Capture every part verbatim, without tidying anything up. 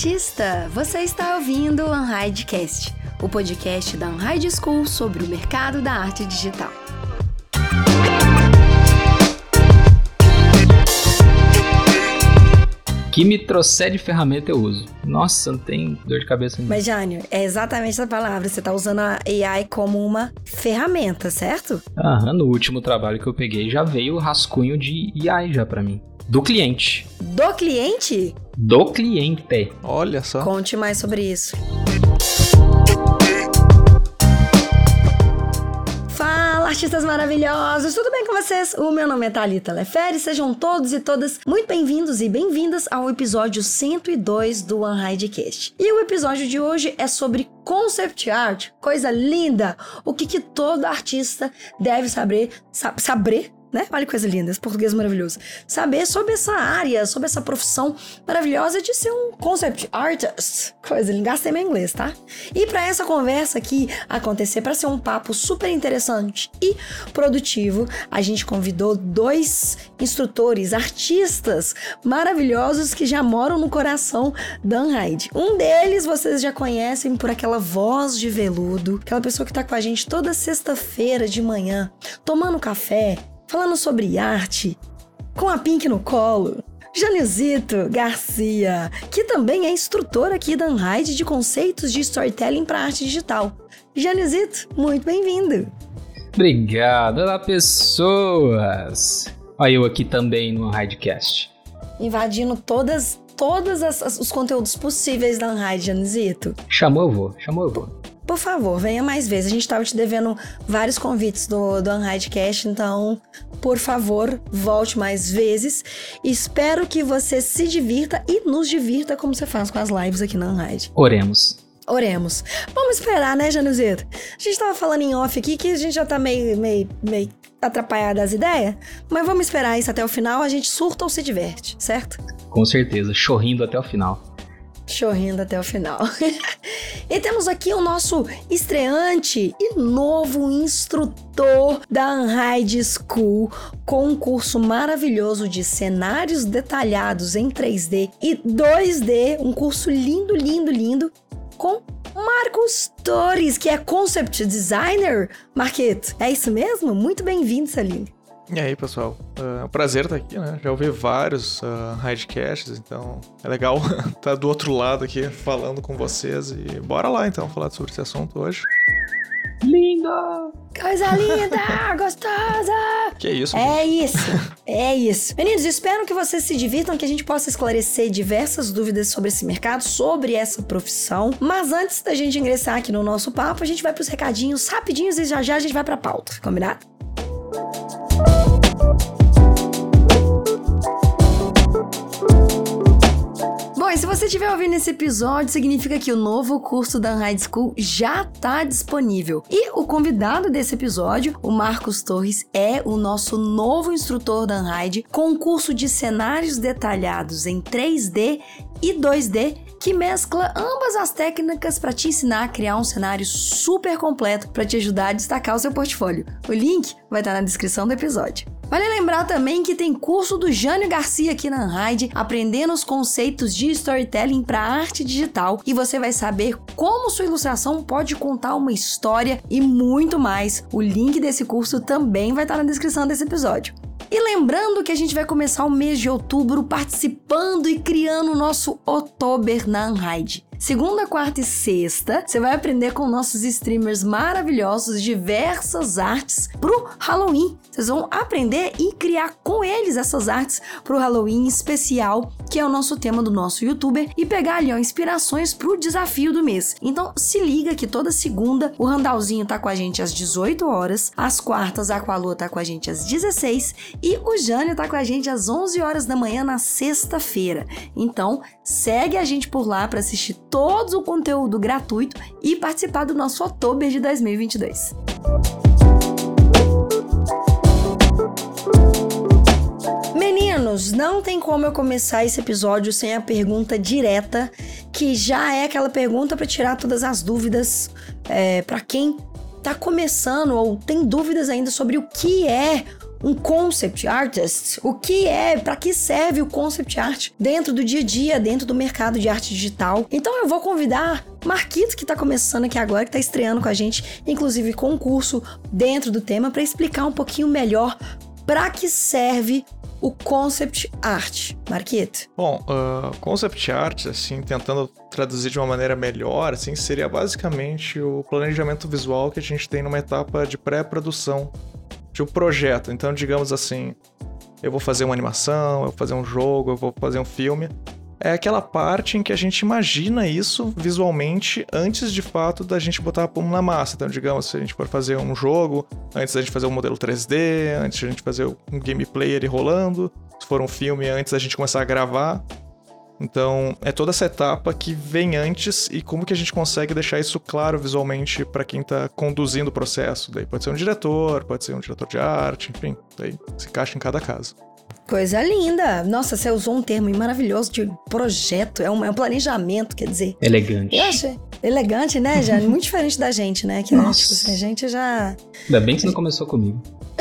artista! Você está ouvindo o Unhidecast, o podcast da Unhide School sobre o mercado da arte digital. Que me trouxer de ferramenta eu uso. Nossa, não tem dor de cabeça nenhuma. Mas, Jânio, é exatamente essa palavra. Você está usando a A I como uma ferramenta, certo? Aham, no último trabalho que eu peguei já veio o rascunho de A I já pra mim. Do cliente. Do cliente? Do cliente. Olha só. Conte mais sobre isso. Fala, artistas maravilhosos! Tudo bem com vocês? O meu nome é Thalita Leferi. Sejam todos e todas muito bem-vindos e bem-vindas ao episódio cento e dois do Unhidecast. E o episódio de hoje é sobre concept art, coisa linda! O que, que todo artista deve saber, sa- saber, né? Olha que coisa linda, esse português maravilhoso. Saber sobre essa área, sobre essa profissão maravilhosa de ser um concept artist. Coisa linda, gastei meu inglês, tá? E para essa conversa aqui acontecer, para ser um papo super interessante e produtivo, a gente convidou dois instrutores, artistas maravilhosos que já moram no coração da Unhide. Um deles vocês já conhecem por aquela voz de veludo, aquela pessoa que tá com a gente toda sexta-feira de manhã, tomando café, falando sobre arte, com a Pink no colo. Janilzito Garcia, que também é instrutor aqui da Unhide de conceitos de storytelling para arte digital. Janilzito, muito bem-vindo. Obrigado. Olá, pessoas. Olha eu aqui também no Unhidecast. Invadindo todas, todas as, as, os conteúdos possíveis da Unhide, Janilzito. Chamou, eu vou. Chamou, eu vou. Por favor, venha mais vezes. A gente estava te devendo vários convites do, do Unhidecast, então, por favor, volte mais vezes. Espero que você se divirta e nos divirta como você faz com as lives aqui na Unhide. Oremos. Oremos. Vamos esperar, né, Janilzito? A gente tava falando em off aqui que a gente já tá meio, meio, meio atrapalhado das ideias, mas vamos esperar isso até o final, a gente surta ou se diverte, certo? Com certeza, chorrindo até o final. Chorrindo até o final. E temos aqui o nosso estreante e novo instrutor da Unhide School com um curso maravilhoso de cenários detalhados em três D e dois D, um curso lindo, lindo, lindo, com Marcos Torres, que é Concept Designer. Marqueto, é isso mesmo? Muito bem-vindo, Salim. E aí, pessoal? É um prazer estar aqui, né? Já ouvi vários uh, Unhidecasts, então é legal estar do outro lado aqui falando com vocês. E bora lá, então, falar sobre esse assunto hoje. Linda! Coisa linda, gostosa! Que isso, É gente? isso, é isso. Meninos, espero que vocês se divirtam, que a gente possa esclarecer diversas dúvidas sobre esse mercado, sobre essa profissão. Mas antes da gente ingressar aqui no nosso papo, a gente vai pros recadinhos rapidinhos e já já a gente vai pra pauta, combinado? Bom, e se você estiver ouvindo esse episódio, significa que o novo curso da Unhide School já está disponível. E o convidado desse episódio, o Marcos Torres, é o nosso novo instrutor da Unhide com um curso de cenários detalhados em três D e dois D que mescla ambas as técnicas para te ensinar a criar um cenário super completo para te ajudar a destacar o seu portfólio. O link vai estar na descrição do episódio. Vale lembrar também que tem curso do Jânio Garcia aqui na Unhide, aprendendo os conceitos de storytelling para arte digital, e você vai saber como sua ilustração pode contar uma história e muito mais. O link desse curso também vai estar na descrição desse episódio. E lembrando que a gente vai começar o mês de outubro participando e criando o nosso Outubro na Unhide. Segunda, quarta e sexta, você vai aprender com nossos streamers maravilhosos diversas artes pro Halloween. Vocês vão aprender e criar com eles essas artes pro Halloween especial, que é o nosso tema do nosso youtuber, e pegar ali ó, inspirações pro desafio do mês. Então se liga que toda segunda o Randalzinho tá com a gente às dezoito horas, às quartas a Aqualua tá com a gente às dezesseis e o Jânio tá com a gente às onze horas da manhã na sexta-feira. Então segue a gente por lá para assistir todo o conteúdo gratuito e participar do nosso Outubro de dois mil e vinte e dois. Meninos, não tem como eu começar esse episódio sem a pergunta direta, que já é aquela pergunta para tirar todas as dúvidas, é, para quem tá começando ou tem dúvidas ainda sobre o que é um concept artist, o que é, para que serve o concept art dentro do dia a dia, dentro do mercado de arte digital. Então eu vou convidar Marquito, que tá começando aqui agora, que tá estreando com a gente, inclusive com um curso dentro do tema, para explicar um pouquinho melhor para que serve o concept art. Marquito? Bom, uh, concept art, assim, tentando traduzir de uma maneira melhor, assim, seria basicamente o planejamento visual que a gente tem numa etapa de pré-produção de um projeto. Então, digamos assim, eu vou fazer uma animação, eu vou fazer um jogo, eu vou fazer um filme. É aquela parte em que a gente imagina isso visualmente antes de fato da gente botar a pum na massa. Então, digamos, se a gente for fazer um jogo, antes da gente fazer um modelo três D, antes da gente fazer um gameplay ali rolando, se for um filme, antes da gente começar a gravar. Então, é toda essa etapa que vem antes e como que a gente consegue deixar isso claro visualmente para quem tá conduzindo o processo. Daí pode ser um diretor, pode ser um diretor de arte, enfim, daí se encaixa em cada caso. Coisa linda! Nossa, você usou um termo maravilhoso de projeto, é um, é um planejamento, quer dizer... Elegante. Eu achei elegante, né, Jane? Muito diferente da gente, né? Que, Nossa. Tipo, assim, a gente já... Ainda bem que você não começou comigo.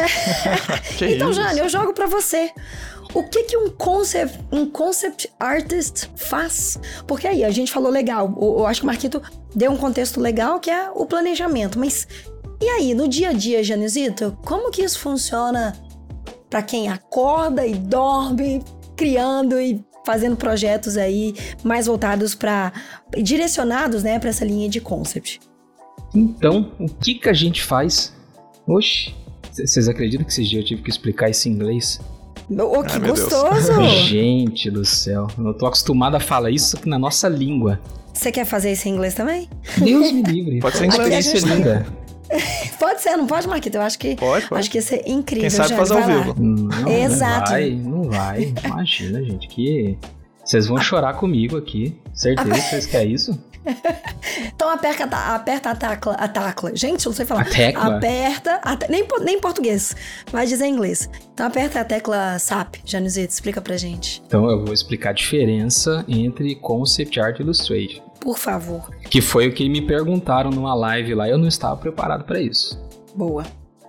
Então, isso? Jane, eu jogo pra você. O que que um concept, um concept artist faz? Porque aí, a gente falou legal, eu, eu acho que o Marquito deu um contexto legal, que é o planejamento, mas e aí, no dia a dia, Janezito, como que isso funciona pra quem acorda e dorme, criando e fazendo projetos aí mais voltados para direcionados, né, pra essa linha de concept? Então, o que que a gente faz? Oxi, vocês acreditam que esses dias eu tive que explicar isso em inglês? Oh, que Ai, meu gostoso! Gente do céu, eu tô acostumado a falar isso aqui na nossa língua. Você quer fazer isso em inglês também? Deus me livre. Pode ser em Uma inglês. experiência linda. Pode ser, não pode, Marquito? Eu acho que, Pode, pode. acho que ia ser incrível. Quem sabe Jane, faz ao vai lá. vivo. Não, Exato. não vai, não vai. Imagina, gente, que vocês vão chorar comigo aqui. Certeza que vocês querem isso? Então aperta, aperta a tecla, a tecla. Gente, eu não sei falar. A tecla? Aperta, a te... nem, nem em português, vai dizer em inglês. Então aperta a tecla S A P, Janezito, explica pra gente. Então eu vou explicar a diferença entre Concept Art e Illustrator. Por favor. Que foi o que me perguntaram numa live lá, eu não estava preparado para isso. Boa.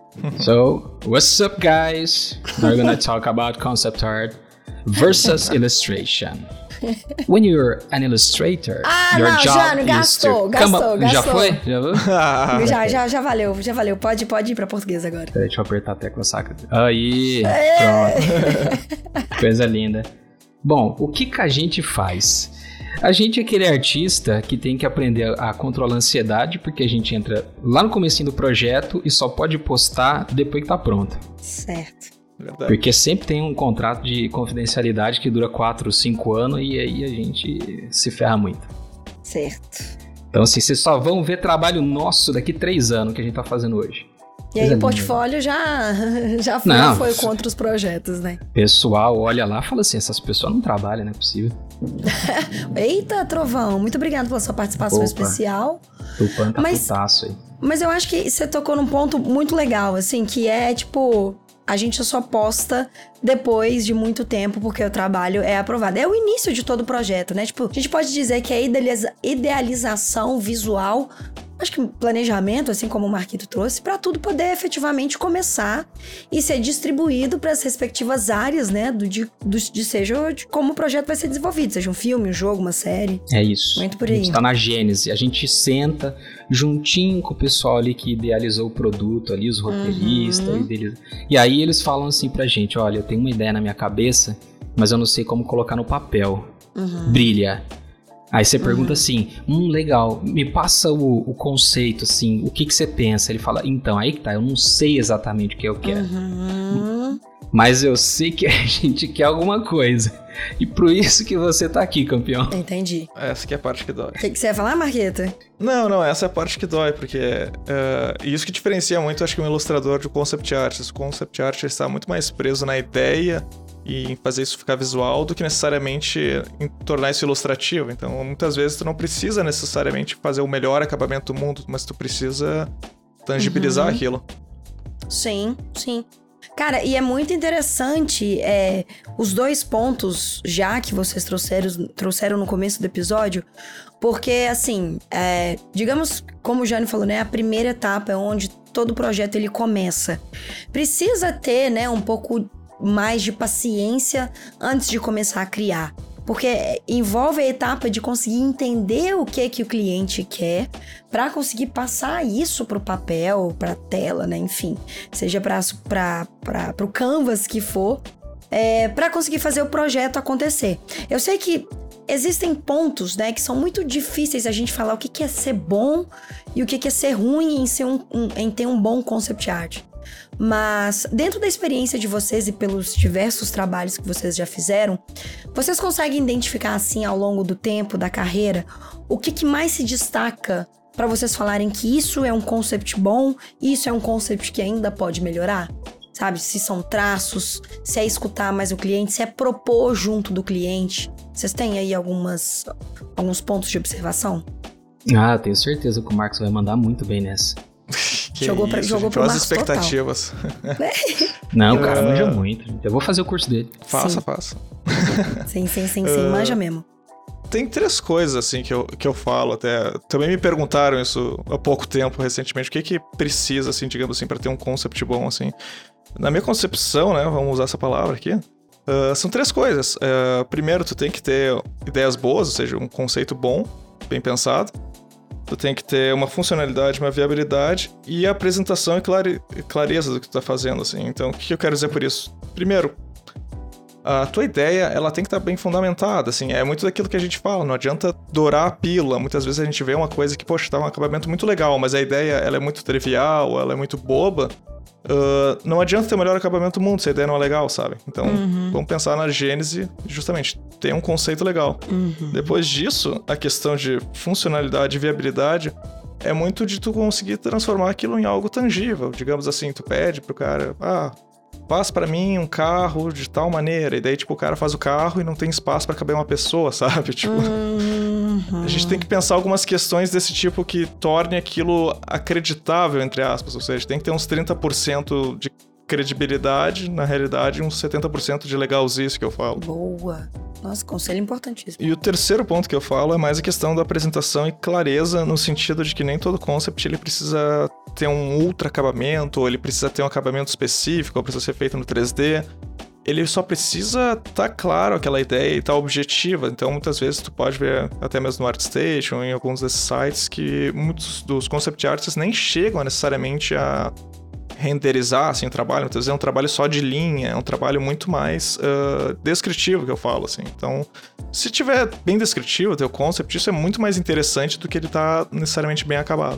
So, what's up, guys? We're gonna talk about concept art versus illustration. When you're an illustrator, Ah, your não, job Jânio, is gastou, to gastou, come up... gastou. Já foi? Já foi? já, já, já valeu, já valeu. Pode, pode ir pra português agora. Peraí, deixa eu apertar a tecla saca. Aí, pronto. Coisa linda. Bom, o que que a gente faz? A gente é aquele artista que tem que aprender a controlar a ansiedade, porque a gente entra lá no comecinho do projeto e só pode postar depois que tá pronto. Certo. Verdade. Porque sempre tem um contrato de confidencialidade que dura quatro, cinco anos e aí a gente se ferra muito. Certo. Então assim, vocês só vão ver trabalho nosso daqui três anos que a gente tá fazendo hoje. E aí Coisa o portfólio já, já foi, Não. foi contra os projetos, né? Pessoal olha lá e fala assim, essas pessoas não trabalham, não é possível. Eita, Trovão, muito obrigado pela sua participação Opa. especial. Tupan tá Mas- putaço aí. Mas eu acho que você tocou num ponto muito legal, assim, que é, tipo, a gente só posta depois de muito tempo, porque o trabalho é aprovado. É o início de todo o projeto, né? Tipo, a gente pode dizer que a idealiza- idealização visual, acho que planejamento, assim como o Marquito trouxe, para tudo poder efetivamente começar e ser distribuído para as respectivas áreas, né? Do, de, do, de seja de como o projeto vai ser desenvolvido, seja um filme, um jogo, uma série. É isso. Muito por A aí. gente tá na gênese. A gente senta juntinho com o pessoal ali que idealizou o produto ali, os roteiristas. Uhum. Idealiza... E aí eles falam assim pra gente, olha, eu tenho uma ideia na minha cabeça, mas eu não sei como colocar no papel. Uhum. Brilha. Aí você pergunta assim, hum, legal, me passa o, o conceito, assim, o que que você pensa? Ele fala, então, aí que tá, eu não sei exatamente o que eu quero. Uhum. Mas eu sei que a gente quer alguma coisa. E por isso que você tá aqui, campeão. Entendi. Essa que é a parte que dói. O que, que você ia falar, Marqueta? Não, não, essa é a parte que dói, porque é, isso que diferencia muito, acho que um ilustrador de concept art. O concept art está muito mais preso na ideia e em fazer isso ficar visual do que necessariamente em tornar isso ilustrativo. Então, muitas vezes tu não precisa necessariamente fazer o melhor acabamento do mundo, mas tu precisa tangibilizar Uhum. aquilo. Sim, sim. Cara, e é muito interessante é, os dois pontos já que vocês trouxeram, trouxeram no começo do episódio, porque, assim, é, digamos, como o Jânio falou, né, a primeira etapa é onde todo projeto ele começa. Precisa ter, né, um pouco mais de paciência antes de começar a criar. Porque envolve a etapa de conseguir entender o que que o cliente quer para conseguir passar isso pro papel, pra tela, né? Enfim, seja para o canvas que for, é, para conseguir fazer o projeto acontecer. Eu sei que existem pontos, né, que são muito difíceis a gente falar o que que é ser bom e o que que é ser ruim em, ser um, um, em ter um bom concept art. Mas dentro da experiência de vocês e pelos diversos trabalhos que vocês já fizeram, vocês conseguem identificar assim ao longo do tempo, da carreira, o que, que mais se destaca para vocês falarem que isso é um concept bom e isso é um concept que ainda pode melhorar? Sabe, se são traços, se é escutar mais o cliente, se é propor junto do cliente. Vocês têm aí algumas, alguns pontos de observação? Ah, tenho certeza que o Marcos vai mandar muito bem nessa. Que jogou pra, isso, jogou gente, pro olha as Marcos expectativas. Não, o cara Uh, manja muito. Eu vou fazer o curso dele. Faça, Sim. faça. Sim, sim, sim, sim, Uh, manja mesmo. Tem três coisas, assim, que eu, que eu falo até. Também me perguntaram isso há pouco tempo, recentemente. O que que precisa, assim, digamos assim, para ter um concept bom, assim. Na minha concepção, né, vamos usar essa palavra aqui, uh, são três coisas. Uh, primeiro, tu tem que ter ideias boas, ou seja, um conceito bom, bem pensado. Tu tem que ter uma funcionalidade, uma viabilidade e a apresentação e clare... clareza do que tu tá fazendo, assim. Então, o que eu quero dizer por isso? Primeiro, a tua ideia, ela tem que estar bem fundamentada, assim. É muito daquilo que a gente fala, não adianta dourar a pílula. Muitas vezes a gente vê uma coisa que, poxa, tá um acabamento muito legal, mas a ideia, ela é muito trivial, ela é muito boba. Uh, não adianta ter o melhor acabamento do mundo se a ideia não é legal, sabe? Então, uhum. vamos pensar na gênese, justamente, ter um conceito legal. Uhum. Depois disso, a questão de funcionalidade e viabilidade é muito de tu conseguir transformar aquilo em algo tangível. Digamos assim, tu pede pro cara, ah, faz pra mim um carro de tal maneira, e daí, tipo, o cara faz o carro e não tem espaço pra caber uma pessoa, sabe? Tipo, uhum. a gente tem que pensar algumas questões desse tipo que torne aquilo acreditável, entre aspas, ou seja, tem que ter uns trinta por cento de credibilidade, na realidade, uns setenta por cento de legalzice que eu falo. Boa! Nossa, conselho importantíssimo. E o terceiro ponto que eu falo é mais a questão da apresentação e clareza, no sentido de que nem todo concept ele precisa ter um ultra acabamento, ou ele precisa ter um acabamento específico, ou precisa ser feito no três D. Ele só precisa estar tá claro aquela ideia e estar tá objetiva. Então, muitas vezes, tu pode ver até mesmo no ArtStation, em alguns desses sites, que muitos dos concept artists nem chegam necessariamente a renderizar, assim, o trabalho. Muitas vezes é um trabalho só de linha, é um trabalho muito mais uh, descritivo, que eu falo, assim. Então, se tiver bem descritivo o teu concept, isso é muito mais interessante do que ele tá necessariamente bem acabado.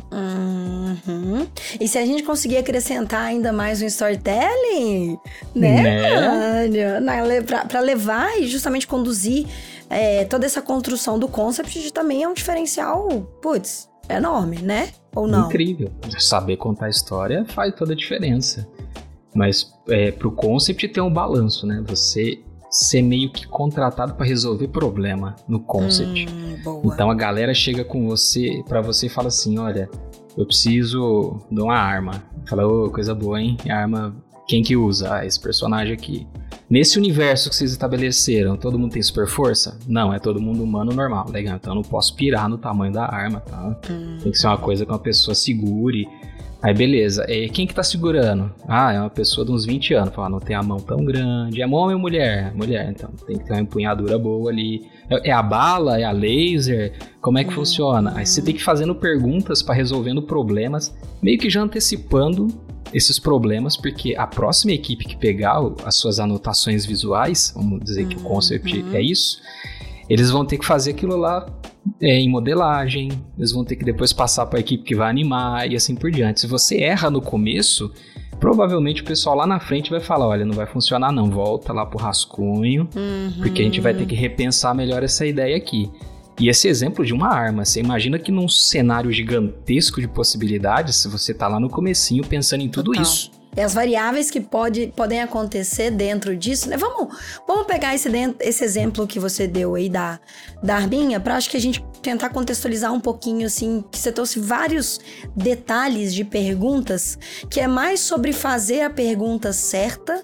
Uhum. E se a gente conseguir acrescentar ainda mais um storytelling, né, né? Na, pra, pra levar e justamente conduzir é, toda essa construção do concept, também é um diferencial, putz, enorme, né? Ou não? Incrível. Saber contar a história faz toda a diferença. Mas é, pro concept tem um balanço, né? Você ser meio que contratado para resolver problema no concept. Hum, boa. Então a galera chega com você, para você e fala assim, olha, eu preciso de uma arma. Fala, ô, oh, coisa boa, hein? A arma, quem que usa? Ah, esse personagem aqui. Nesse universo que vocês estabeleceram, todo mundo tem super força? Não, é todo mundo humano normal. Legal, então eu não posso pirar no tamanho da arma, tá? Hum. Tem que ser uma coisa que uma pessoa segure. Aí beleza, e quem que tá segurando? Ah, é uma pessoa de uns vinte anos. Fala, não tem a mão tão grande. É homem ou mulher? Mulher, então tem que ter uma empunhadura boa ali. É a bala? É a laser? Como é que hum. funciona? Aí você tem que ir fazendo perguntas para resolvendo problemas, meio que já antecipando esses problemas, porque a próxima equipe que pegar as suas anotações visuais, vamos dizer uhum, que o concept uhum. é isso, eles vão ter que fazer aquilo lá é, em modelagem, eles vão ter que depois passar para a equipe que vai animar e assim por diante. Se você erra no começo, provavelmente o pessoal lá na frente vai falar, olha, não vai funcionar não, volta lá pro rascunho, uhum. porque a gente vai ter que repensar melhor essa ideia aqui. E esse exemplo de uma arma, você imagina que num cenário gigantesco de possibilidades, se você tá lá no comecinho pensando em tudo Total. Isso. E as variáveis que pode, podem acontecer dentro disso, né? Vamos, vamos pegar esse, esse exemplo que você deu aí da, da arminha, pra acho que a gente tentar contextualizar um pouquinho, assim, que você trouxe vários detalhes de perguntas, que é mais sobre fazer a pergunta certa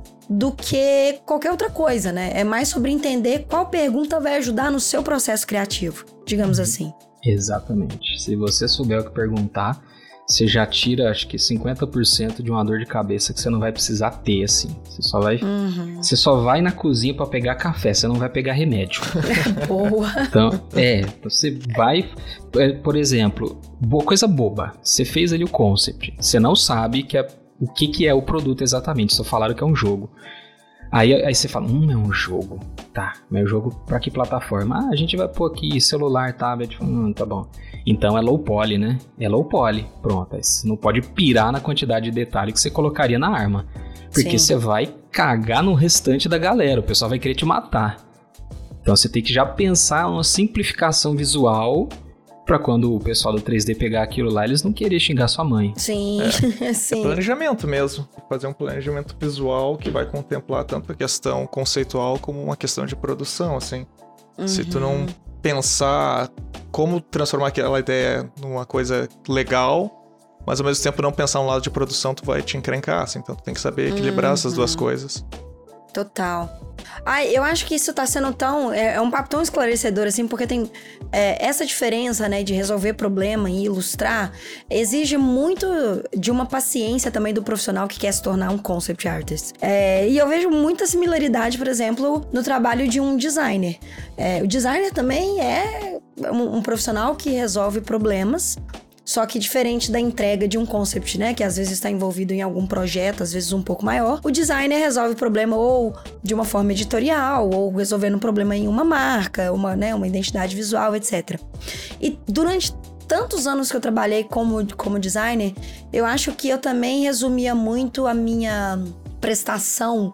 do que qualquer outra coisa, né? É mais sobre entender qual pergunta vai ajudar no seu processo criativo, digamos assim. Exatamente. Se você souber o que perguntar, você já tira, acho que cinquenta por cento de uma dor de cabeça que você não vai precisar ter, assim. Você só vai, uhum. você só vai na cozinha pra pegar café, você não vai pegar remédio. Boa. Então, é, você vai... Por exemplo, coisa boba. Você fez ali o concept. Você não sabe que é, o que, que é o produto exatamente. Só falaram que é um jogo. Aí, aí você fala, hum, é um jogo. Tá, mas é um jogo pra que plataforma? Ah, a gente vai pôr aqui celular, tablet. Hum, tá bom. Então é low poly, né? É low poly. Pronto. Você não pode pirar na quantidade de detalhe que você colocaria na arma. Porque Sim. você vai cagar no restante da galera. O pessoal vai querer te matar. Então você tem que já pensar uma simplificação visual pra quando o pessoal do três D pegar aquilo lá, eles não querem xingar sua mãe. Sim, é. Sim. É planejamento mesmo. Fazer um planejamento visual que vai contemplar tanto a questão conceitual como uma questão de produção, assim. Uhum. Se tu não pensar como transformar aquela ideia numa coisa legal, mas ao mesmo tempo não pensar um lado de produção, tu vai te encrencar, assim. Então tu tem que saber equilibrar uhum. essas duas coisas. Total. Ai, eu acho que isso tá sendo tão... É, é um papo tão esclarecedor, assim, porque tem é, essa diferença, né, de resolver problema e ilustrar, exige muito de uma paciência também do profissional que quer se tornar um concept artist. É, e eu vejo muita similaridade, por exemplo, no trabalho de um designer. É, o designer também é um, um profissional que resolve problemas, só que diferente da entrega de um concept, né? Que às vezes está envolvido em algum projeto, às vezes um pouco maior. O designer resolve o problema ou de uma forma editorial, ou resolvendo um problema em uma marca, uma, né, uma identidade visual, etcétera. E durante tantos anos que eu trabalhei como, como designer, eu acho que eu também resumia muito a minha prestação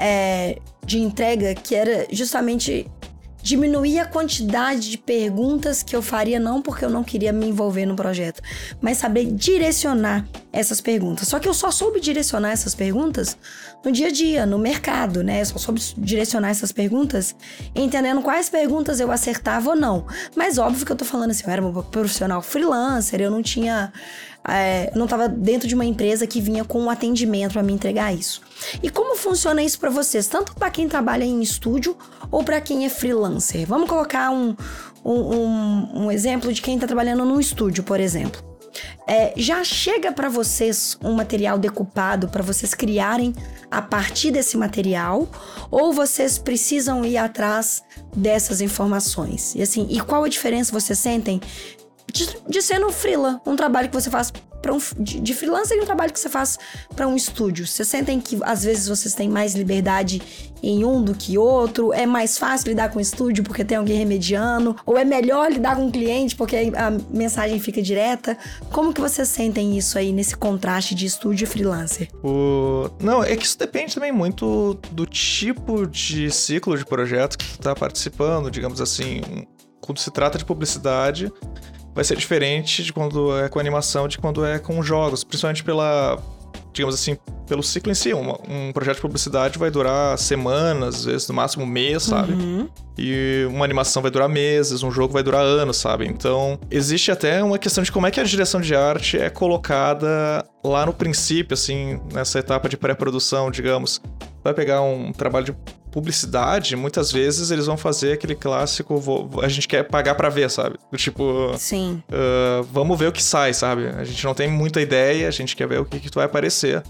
é, de entrega, que era justamente... diminuir a quantidade de perguntas que eu faria, não porque eu não queria me envolver no projeto, mas saber direcionar essas perguntas. Só que eu só soube direcionar essas perguntas no dia a dia, no mercado, né? Eu só soube direcionar essas perguntas entendendo quais perguntas eu acertava ou não. Mas óbvio que eu tô falando assim, eu era uma profissional freelancer, eu não tinha... É, eu não estava dentro de uma empresa que vinha com um atendimento para me entregar isso. E como funciona isso para vocês? Tanto para quem trabalha em estúdio ou para quem é freelancer? Vamos colocar um, um, um, um exemplo de quem está trabalhando num estúdio, por exemplo. É, já chega para vocês um material decupado para vocês criarem a partir desse material, ou vocês precisam ir atrás dessas informações? E assim, e qual a diferença vocês sentem De, de ser no freela, um trabalho que você faz para um, de, de freelancer e um trabalho que você faz para um estúdio? Vocês sentem que às vezes vocês têm mais liberdade em um do que outro? É mais fácil lidar com o estúdio porque tem alguém remediando? Ou é melhor lidar com o cliente porque a mensagem fica direta? Como que vocês sentem isso aí nesse contraste de estúdio e freelancer? O... Não, é que isso depende também muito do tipo de ciclo de projeto que tu tá participando, digamos assim. Quando se trata de publicidade, vai ser diferente de quando é com animação, de quando é com jogos, principalmente pela, digamos assim, pelo ciclo em si. Um, um projeto de publicidade vai durar semanas, às vezes no máximo um mês, sabe? Uhum. E uma animação vai durar meses, um jogo vai durar anos, sabe? Então, existe até uma questão de como é que a direção de arte é colocada lá no princípio, assim, nessa etapa de pré-produção, digamos. Vai pegar um trabalho de publicidade, muitas vezes eles vão fazer aquele clássico, vou, a gente quer pagar pra ver, sabe? Tipo, Sim. Uh, vamos ver o que sai, sabe? A gente não tem muita ideia, a gente quer ver o que, que vai aparecer.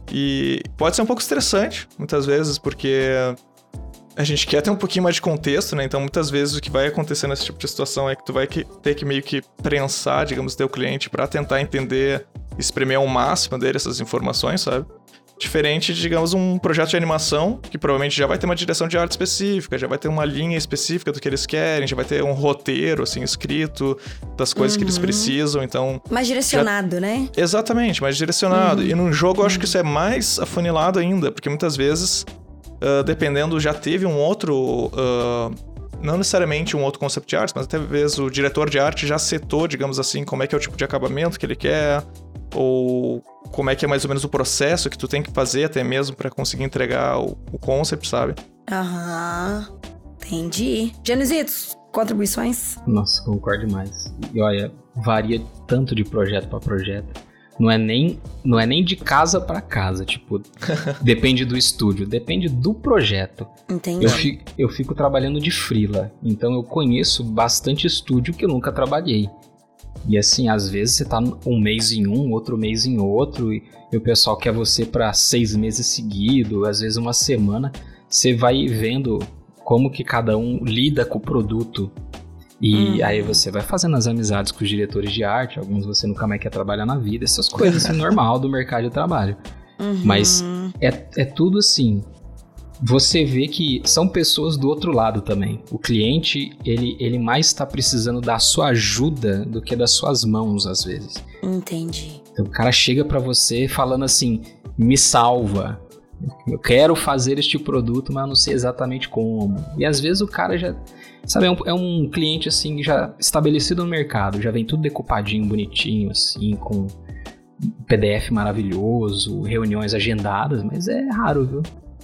E pode ser um pouco estressante, muitas vezes, porque a gente quer ter um pouquinho mais de contexto, né? Então, muitas vezes o que vai acontecer nesse tipo de situação é que tu vai que, ter que meio que prensar, digamos, teu cliente pra tentar entender, espremer ao máximo dele essas informações, sabe? Diferente de, digamos, um projeto de animação, que provavelmente já vai ter uma direção de arte específica, já vai ter uma linha específica do que eles querem, já vai ter um roteiro, assim, escrito das coisas uhum. que eles precisam, então... Mais direcionado, já... né? Exatamente, mais direcionado. Uhum. E num jogo eu acho que isso é mais afunilado ainda, porque muitas vezes, uh, dependendo, já teve um outro... Uh, não necessariamente um outro concept art, mas até às vezes o diretor de arte já setou, digamos assim, como é que é o tipo de acabamento que ele quer... ou como é que é mais ou menos o processo que tu tem que fazer até mesmo pra conseguir entregar o, o concept, sabe? Aham, entendi. Genesitos, contribuições? Nossa, concordo demais. E olha, varia tanto de projeto pra projeto. Não é nem, não é nem de casa pra casa, tipo, depende do estúdio, depende do projeto. Entendi. Eu fico, eu fico trabalhando de freela, então eu conheço bastante estúdio que eu nunca trabalhei. E assim, às vezes você tá um mês em um, outro mês em outro, e, e o pessoal quer você pra seis meses seguidos, às vezes uma semana. Você vai vendo como que cada um lida com o produto. E hum. aí você vai fazendo as amizades com os diretores de arte, alguns você nunca mais quer trabalhar na vida, essas coisas assim, normal do mercado de trabalho. Uhum. Mas é, é tudo assim, você vê que são pessoas do outro lado também. O cliente, ele, ele mais está precisando da sua ajuda do que das suas mãos, às vezes. Entendi. Então o cara chega pra você falando assim, me salva. Eu quero fazer este produto, mas eu não sei exatamente como. E às vezes o cara já... Sabe, é um, é um cliente assim já estabelecido no mercado, já vem tudo decupadinho, bonitinho, assim, com P D F maravilhoso, reuniões agendadas, mas é raro, viu?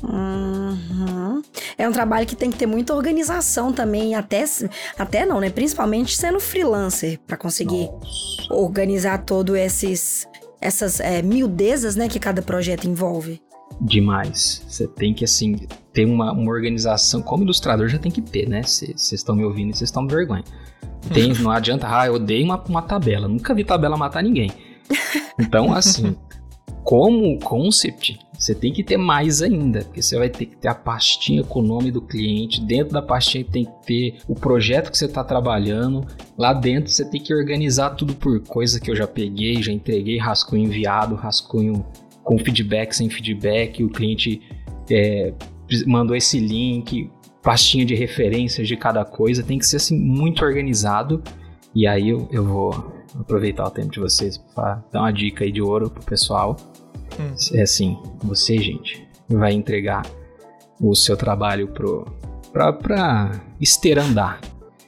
Uhum. É um trabalho que tem que ter muita organização também, até, até não, né? Principalmente sendo freelancer, pra conseguir Nossa. organizar todo esses, essas é, miudezas, né, que cada projeto envolve. Demais. Você tem que, assim, ter uma, uma organização. Como ilustrador já tem que ter, né? Vocês estão me ouvindo e vocês estão me vergonha. Tem, não adianta, ah, eu odeio uma, uma tabela. Nunca vi tabela matar ninguém. Então, assim, como concept, você tem que ter mais ainda. Porque você vai ter que ter a pastinha com o nome do cliente. Dentro da pastinha tem que ter o projeto que você está trabalhando. Lá dentro você tem que organizar tudo por coisa que eu já peguei, já entreguei, rascunho enviado, rascunho com feedback, sem feedback, o cliente é, mandou esse link, pastinha de referências de cada coisa, tem que ser assim muito organizado. E aí eu, eu vou aproveitar o tempo de vocês para dar uma dica aí de ouro pro pessoal. Hum. É assim, você, gente, vai entregar o seu trabalho pro, pra, pra esteira andar.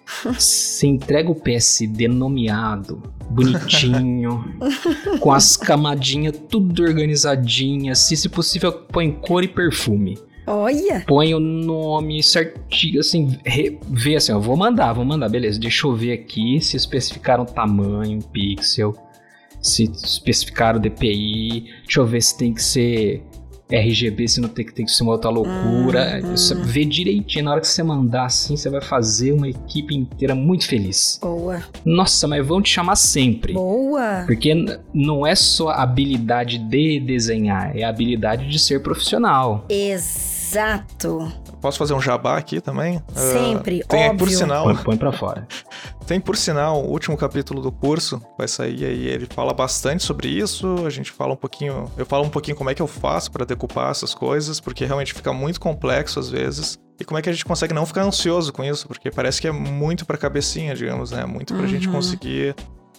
Você entrega o P S D nomeado, bonitinho, com as camadinhas tudo organizadinhas, se, se possível põe cor e perfume. Olha! Põe o nome certinho, assim, re, vê assim, ó, vou mandar, vou mandar, beleza, deixa eu ver aqui se especificaram tamanho, pixel, se especificaram D P I, deixa eu ver se tem que ser R G B, se não tem que, tem que ser uma outra loucura. Uhum. Você vê direitinho, na hora que você mandar assim, você vai fazer uma equipe inteira muito feliz. Boa. Nossa, mas vão te chamar sempre. Boa. Porque não é só a habilidade de desenhar, é a habilidade de ser profissional. Exato. Posso fazer um jabá aqui também? Sempre, uh, tem, óbvio. Por sinal, põe, põe pra fora. Tem, por sinal, o último capítulo do curso, vai sair aí, ele fala bastante sobre isso, a gente fala um pouquinho, eu falo um pouquinho como é que eu faço pra decupar essas coisas, porque realmente fica muito complexo às vezes, e como é que a gente consegue não ficar ansioso com isso, porque parece que é muito pra cabecinha, digamos, né, muito pra uhum. gente conseguir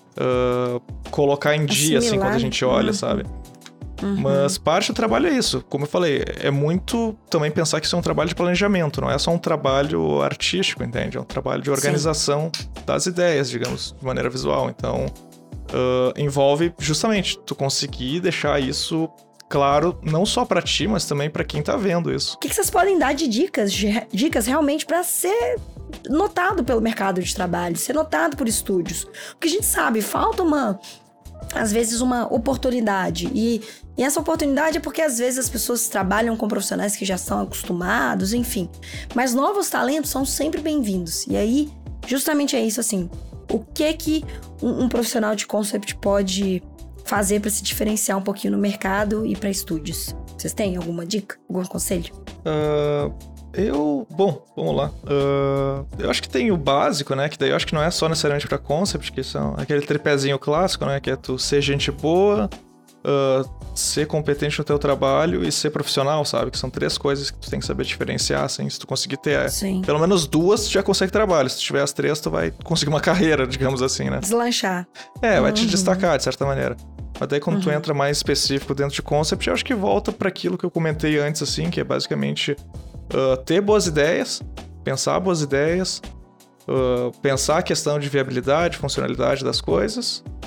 uh, colocar em dia, Assimilar. assim, quando a gente olha, uhum. sabe? Uhum. Mas parte do trabalho é isso, como eu falei, é muito também pensar que isso é um trabalho de planejamento, não é só um trabalho artístico, entende? É um trabalho de organização Sim. das ideias, digamos, de maneira visual. Então, uh, envolve justamente tu conseguir deixar isso claro, não só pra ti, mas também pra quem tá vendo isso. O que, que vocês podem dar de dicas, de dicas realmente pra ser notado pelo mercado de trabalho, ser notado por estúdios? Porque a gente sabe, falta uma... às vezes uma oportunidade, e, e essa oportunidade é porque às vezes as pessoas trabalham com profissionais que já estão acostumados, enfim, mas novos talentos são sempre bem-vindos, e aí justamente é isso, assim, o que que um, um profissional de concept pode fazer para se diferenciar um pouquinho no mercado e para estúdios? Vocês têm alguma dica, algum conselho? Uh... Eu... Bom, vamos lá. Uh, eu acho que tem o básico, né? Que daí eu acho que não é só necessariamente pra concept, que são aquele tripézinho clássico, né? Que é tu ser gente boa, uh, ser competente no teu trabalho e ser profissional, sabe? Que são três coisas que tu tem que saber diferenciar, assim. Se tu conseguir ter Sim. pelo menos duas, tu já consegue trabalho. Se tu tiver as três, tu vai conseguir uma carreira, digamos assim, né? Deslanchar. É, vai uhum. te destacar, de certa maneira. Mas daí quando uhum. tu entra mais específico dentro de concept, eu acho que volta para aquilo que eu comentei antes, assim, que é basicamente... Uh, ter boas ideias, pensar boas ideias, uh, pensar a questão de viabilidade, funcionalidade das coisas,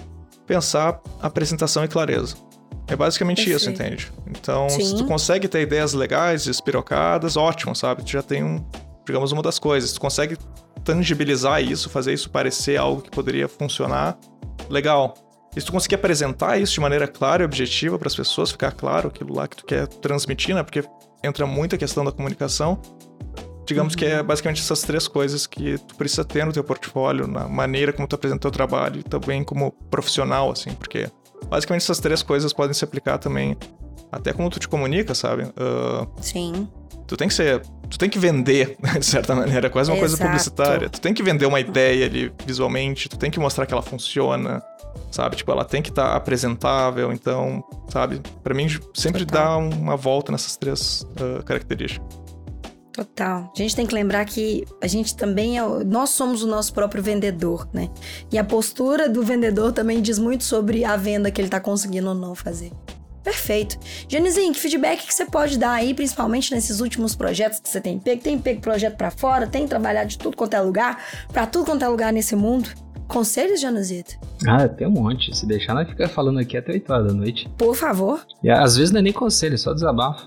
pensar apresentação e clareza. É basicamente Perfeito. Isso, entende? Então, Sim. se tu consegue ter ideias legais, despirocadas, ótimo, sabe? Tu já tem, um, digamos, uma das coisas. Tu consegue tangibilizar isso, fazer isso parecer algo que poderia funcionar, legal. E se tu conseguir apresentar isso de maneira clara e objetiva para as pessoas, ficar claro aquilo lá que tu quer transmitir, né? Porque entra muito a questão da comunicação. Digamos uhum. que é basicamente essas três coisas que tu precisa ter no teu portfólio, na maneira como tu apresenta o teu trabalho e também como profissional, assim, porque basicamente essas três coisas podem se aplicar também até como tu te comunica, sabe? Uh, Sim. Tu tem que ser... Tu tem que vender, de certa maneira, quase uma Exato. Coisa publicitária. Tu tem que vender uma ideia ali visualmente, tu tem que mostrar que ela funciona, sabe? Tipo, ela tem que estar tá apresentável, então, sabe? Pra mim, sempre Total. Dá uma volta nessas três uh, características. Total. A gente tem que lembrar que a gente também é... Nós somos o nosso próprio vendedor, né? E a postura do vendedor também diz muito sobre a venda que ele tá conseguindo ou não fazer. Perfeito. Janizinho, que feedback que você pode dar aí, principalmente nesses últimos projetos que você tem pego? Tem pego projeto pra fora? Tem trabalhado de tudo quanto é lugar? Pra tudo quanto é lugar nesse mundo? Conselhos, Januzito? Ah, tem um monte. Se deixar, nós ficar falando aqui até oito horas da noite. Por favor. E às vezes não é nem conselho, é só desabafo.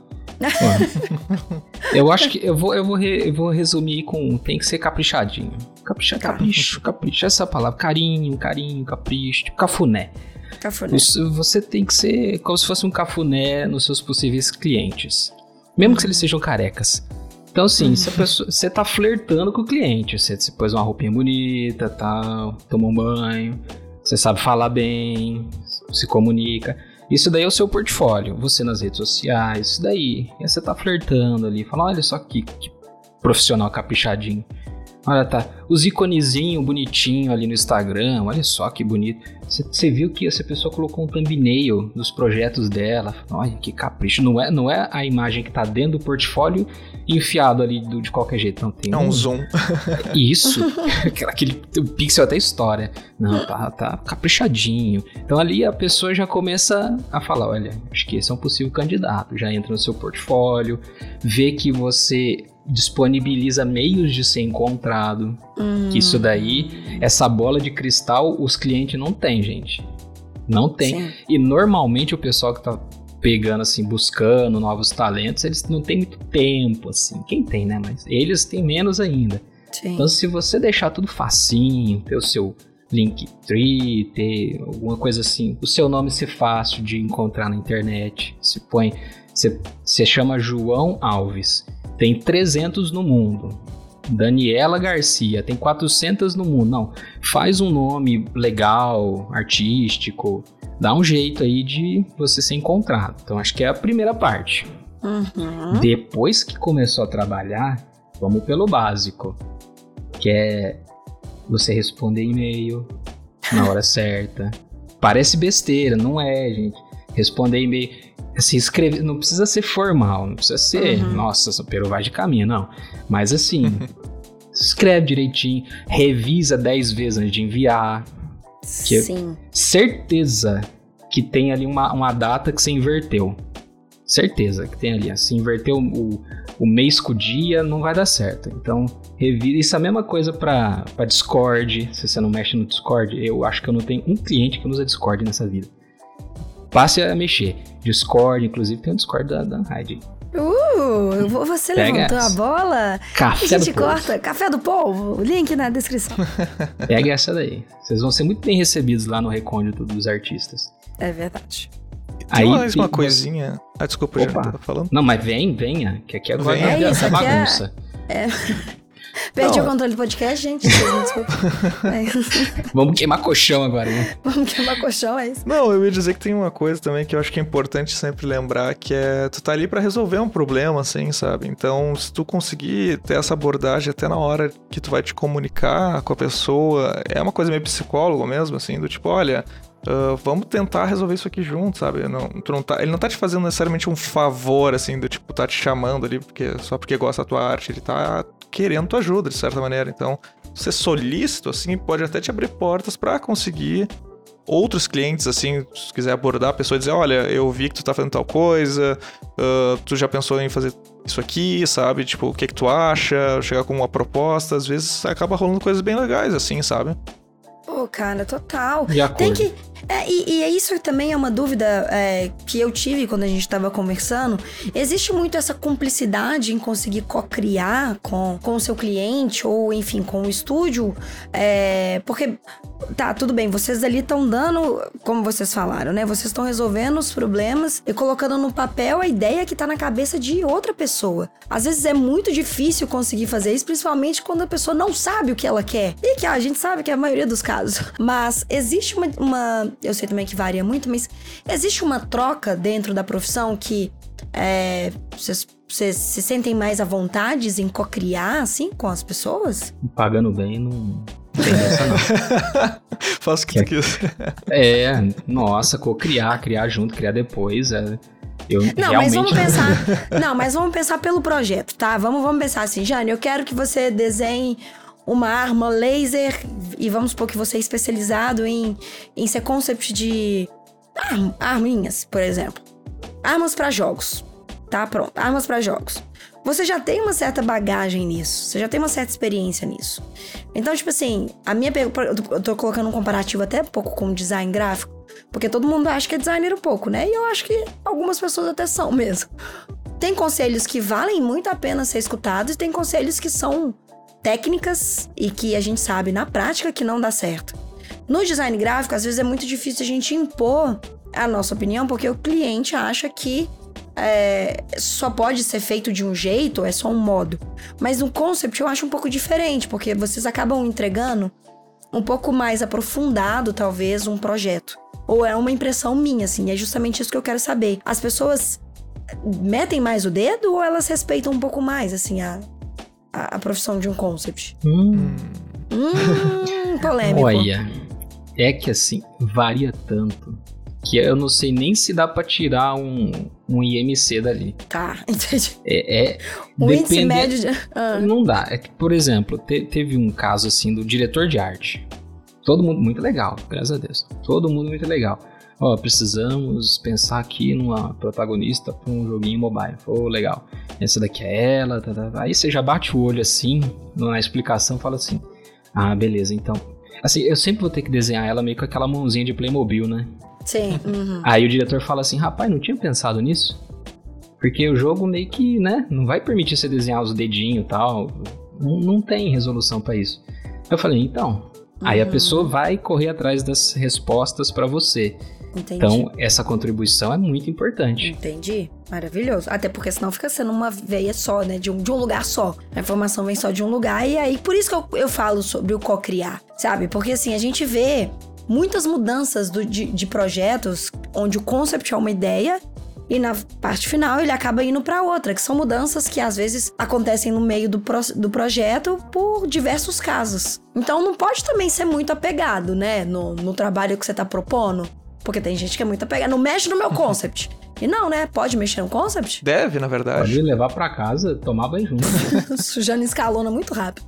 Eu acho que eu vou, eu, vou re, eu vou resumir com tem que ser caprichadinho. Capricha, tá. Capricho, capricho. Essa palavra, carinho, carinho, capricho, tipo cafuné. Cafuné. Isso, você tem que ser como se fosse um cafuné nos seus possíveis clientes. Mesmo que eles sejam carecas. Então, assim, uhum. se a pessoa, você tá flertando com o cliente, você, você pôs uma roupinha bonita, tal, tomou um banho, você sabe falar bem, se comunica. Isso daí é o seu portfólio. Você nas redes sociais, isso daí. E você tá flertando ali, fala, olha só que, que profissional caprichadinho. Olha, tá, os iconezinhos bonitinhos ali no Instagram, olha só que bonito. Você viu que essa pessoa colocou um thumbnail dos projetos dela. Olha, que capricho. Não é, não é a imagem que tá dentro do portfólio enfiado ali do, de qualquer jeito. Não, tem é um, um zoom. Isso. Aquele o pixel até história. Não, tá, tá caprichadinho. Então ali a pessoa já começa a falar, olha, acho que esse é um possível candidato. Já entra no seu portfólio, vê que você disponibiliza meios de ser encontrado. Hum. Que isso daí, essa bola de cristal, os clientes não têm, gente. Não tem. Sim. E normalmente o pessoal que tá pegando, assim, buscando novos talentos, eles não têm muito tempo, assim. Quem tem, né? Mas eles têm menos ainda. Sim. Então, se você deixar tudo facinho, ter o seu Linktree, ter alguma coisa assim, o seu nome ser fácil de encontrar na internet, se põe... Você, você chama João Alves, tem trezentos no mundo. Daniela Garcia, tem quatrocentos no mundo. Não, faz um nome legal, artístico, dá um jeito aí de você ser encontrado. Então, acho que é a primeira parte. Uhum. Depois que começou a trabalhar, vamos pelo básico, que é você responder e-mail na hora certa. Parece besteira, não é, gente. Responder e-mail... Assim, escrever, não precisa ser formal, não precisa ser, uhum. nossa, essa peru vai de caminho, não. Mas assim, escreve direitinho, revisa dez vezes antes de enviar. Que Sim. Certeza que tem ali uma, uma data que você inverteu. Certeza que tem ali. Se inverteu o, o mês com o dia, não vai dar certo. Então, revisa. Isso é a mesma coisa para Discord. Se você não mexe no Discord, eu acho que eu não tenho um cliente que usa Discord nessa vida. Passe a mexer. Discord, inclusive tem um Discord da, da Hyde. Uh, você Pega levantou essa. A bola? Café a gente do corta. Povo. Café do Povo. Link na descrição. Pega essa daí. Vocês vão ser muito bem recebidos lá no Recôndito dos Artistas. É verdade. Tem mais uma coisinha. Ah, desculpa, Opa. Já tô falando. Não, mas vem, venha. Que aqui agora é é isso, essa bagunça. É... é... Perdi não. o controle do podcast, gente. Desculpa. É. Vamos queimar colchão agora, né? Vamos queimar colchão, é isso. Não, eu ia dizer que tem uma coisa também que eu acho que é importante sempre lembrar, que é tu tá ali pra resolver um problema, assim, sabe? Então, se tu conseguir ter essa abordagem até na hora que tu vai te comunicar com a pessoa, é uma coisa meio psicólogo mesmo, assim, do tipo, olha... Uh, vamos tentar resolver isso aqui junto, sabe? Não, tu não tá, ele não tá te fazendo necessariamente um favor, assim, do tipo, tá te chamando ali porque, só porque gosta da tua arte. Ele tá querendo tua ajuda, de certa maneira. Então, ser solícito, assim, pode até te abrir portas pra conseguir outros clientes, assim, se quiser abordar a pessoa e dizer, olha, eu vi que tu tá fazendo tal coisa, uh, tu já pensou em fazer isso aqui, sabe? Tipo, o que que tu acha? Chegar com uma proposta, às vezes acaba rolando coisas bem legais, assim, sabe? Pô, cara, total. De tem que, É, e, e isso também é uma dúvida é, que eu tive quando a gente estava conversando. Existe muito essa cumplicidade em conseguir co-criar com, com o seu cliente ou, enfim, com o estúdio? É, porque, tá, tudo bem, vocês ali estão dando, como vocês falaram, né? Vocês estão resolvendo os problemas e colocando no papel a ideia que tá na cabeça de outra pessoa. Às vezes é muito difícil conseguir fazer isso, principalmente quando a pessoa não sabe o que ela quer. E que a gente sabe que é a maioria dos casos. Mas existe uma, uma... Eu sei também que varia muito, mas existe uma troca dentro da profissão que é, vocês, vocês se sentem mais à vontade em co-criar, assim, com as pessoas? Pagando bem, não... Tem essa não. Faça o que, que tu quiser. É, nossa, co-criar, criar junto, criar depois, é... Eu não, realmente... mas vamos pensar... não, mas vamos pensar pelo projeto, tá? Vamos, vamos pensar assim, Jane, eu quero que você desenhe uma arma laser e vamos supor que você é especializado em, em ser concept de arm, arminhas, por exemplo. Armas pra jogos, tá? Pronto, armas pra jogos. Você já tem uma certa bagagem nisso, você já tem uma certa experiência nisso. Então, tipo assim, a minha pergunta, eu tô colocando um comparativo até um pouco com design gráfico, porque todo mundo acha que é designer um pouco, né? E eu acho que algumas pessoas até são mesmo. Tem conselhos que valem muito a pena ser escutados e tem conselhos que são técnicas e que a gente sabe na prática que não dá certo. No design gráfico, às vezes é muito difícil a gente impor a nossa opinião, porque o cliente acha que é, só pode ser feito de um jeito, é só um modo. Mas no concept eu acho um pouco diferente, porque vocês acabam entregando um pouco mais aprofundado, talvez, um projeto. Ou é uma impressão minha, assim, é justamente isso que eu quero saber. As pessoas metem mais o dedo ou elas respeitam um pouco mais, assim, a, a, a profissão de um concept? Hum. Hum, polêmico. Olha, é que assim, varia tanto que eu não sei nem se dá pra tirar um, um I M C dali. Tá, entendi. É, é, o depende... índice médio de... Ah. Não dá. É que, por exemplo, te, teve um caso assim do diretor de arte. Todo mundo muito legal, graças a Deus. Todo mundo muito legal. Ó, precisamos pensar aqui numa protagonista pra um joguinho mobile. Pô, legal. Essa daqui é ela. Tá, tá. Aí você já bate o olho assim, na explicação, fala assim: ah, beleza, então. Assim, eu sempre vou ter que desenhar ela meio com aquela mãozinha de Playmobil, né? Sim. Uhum. Aí o diretor fala assim: rapaz, não tinha pensado nisso? Porque o jogo meio que, né, não vai permitir você desenhar os dedinhos e tal. Não, não tem resolução pra isso. Eu falei, então. Uhum. Aí a pessoa vai correr atrás das respostas pra você. Entendi. Então, essa contribuição é muito importante. Entendi. Maravilhoso. Até porque senão fica sendo uma veia só, né? De um, de um lugar só. A informação vem só de um lugar. E aí, por isso que eu, eu falo sobre o co-criar, sabe? Porque assim, a gente vê muitas mudanças do, de, de projetos onde o concept é uma ideia e na parte final ele acaba indo pra outra, que são mudanças que às vezes acontecem no meio do, pro, do projeto por diversos casos. Então não pode também ser muito apegado, né? No, no trabalho que você tá propondo. Porque tem gente que é muito apegada. Não mexe no meu concept. E não, né? Pode mexer no concept? Deve, na verdade. Pode levar pra casa, tomar banho junto. Sujando escalona muito rápido.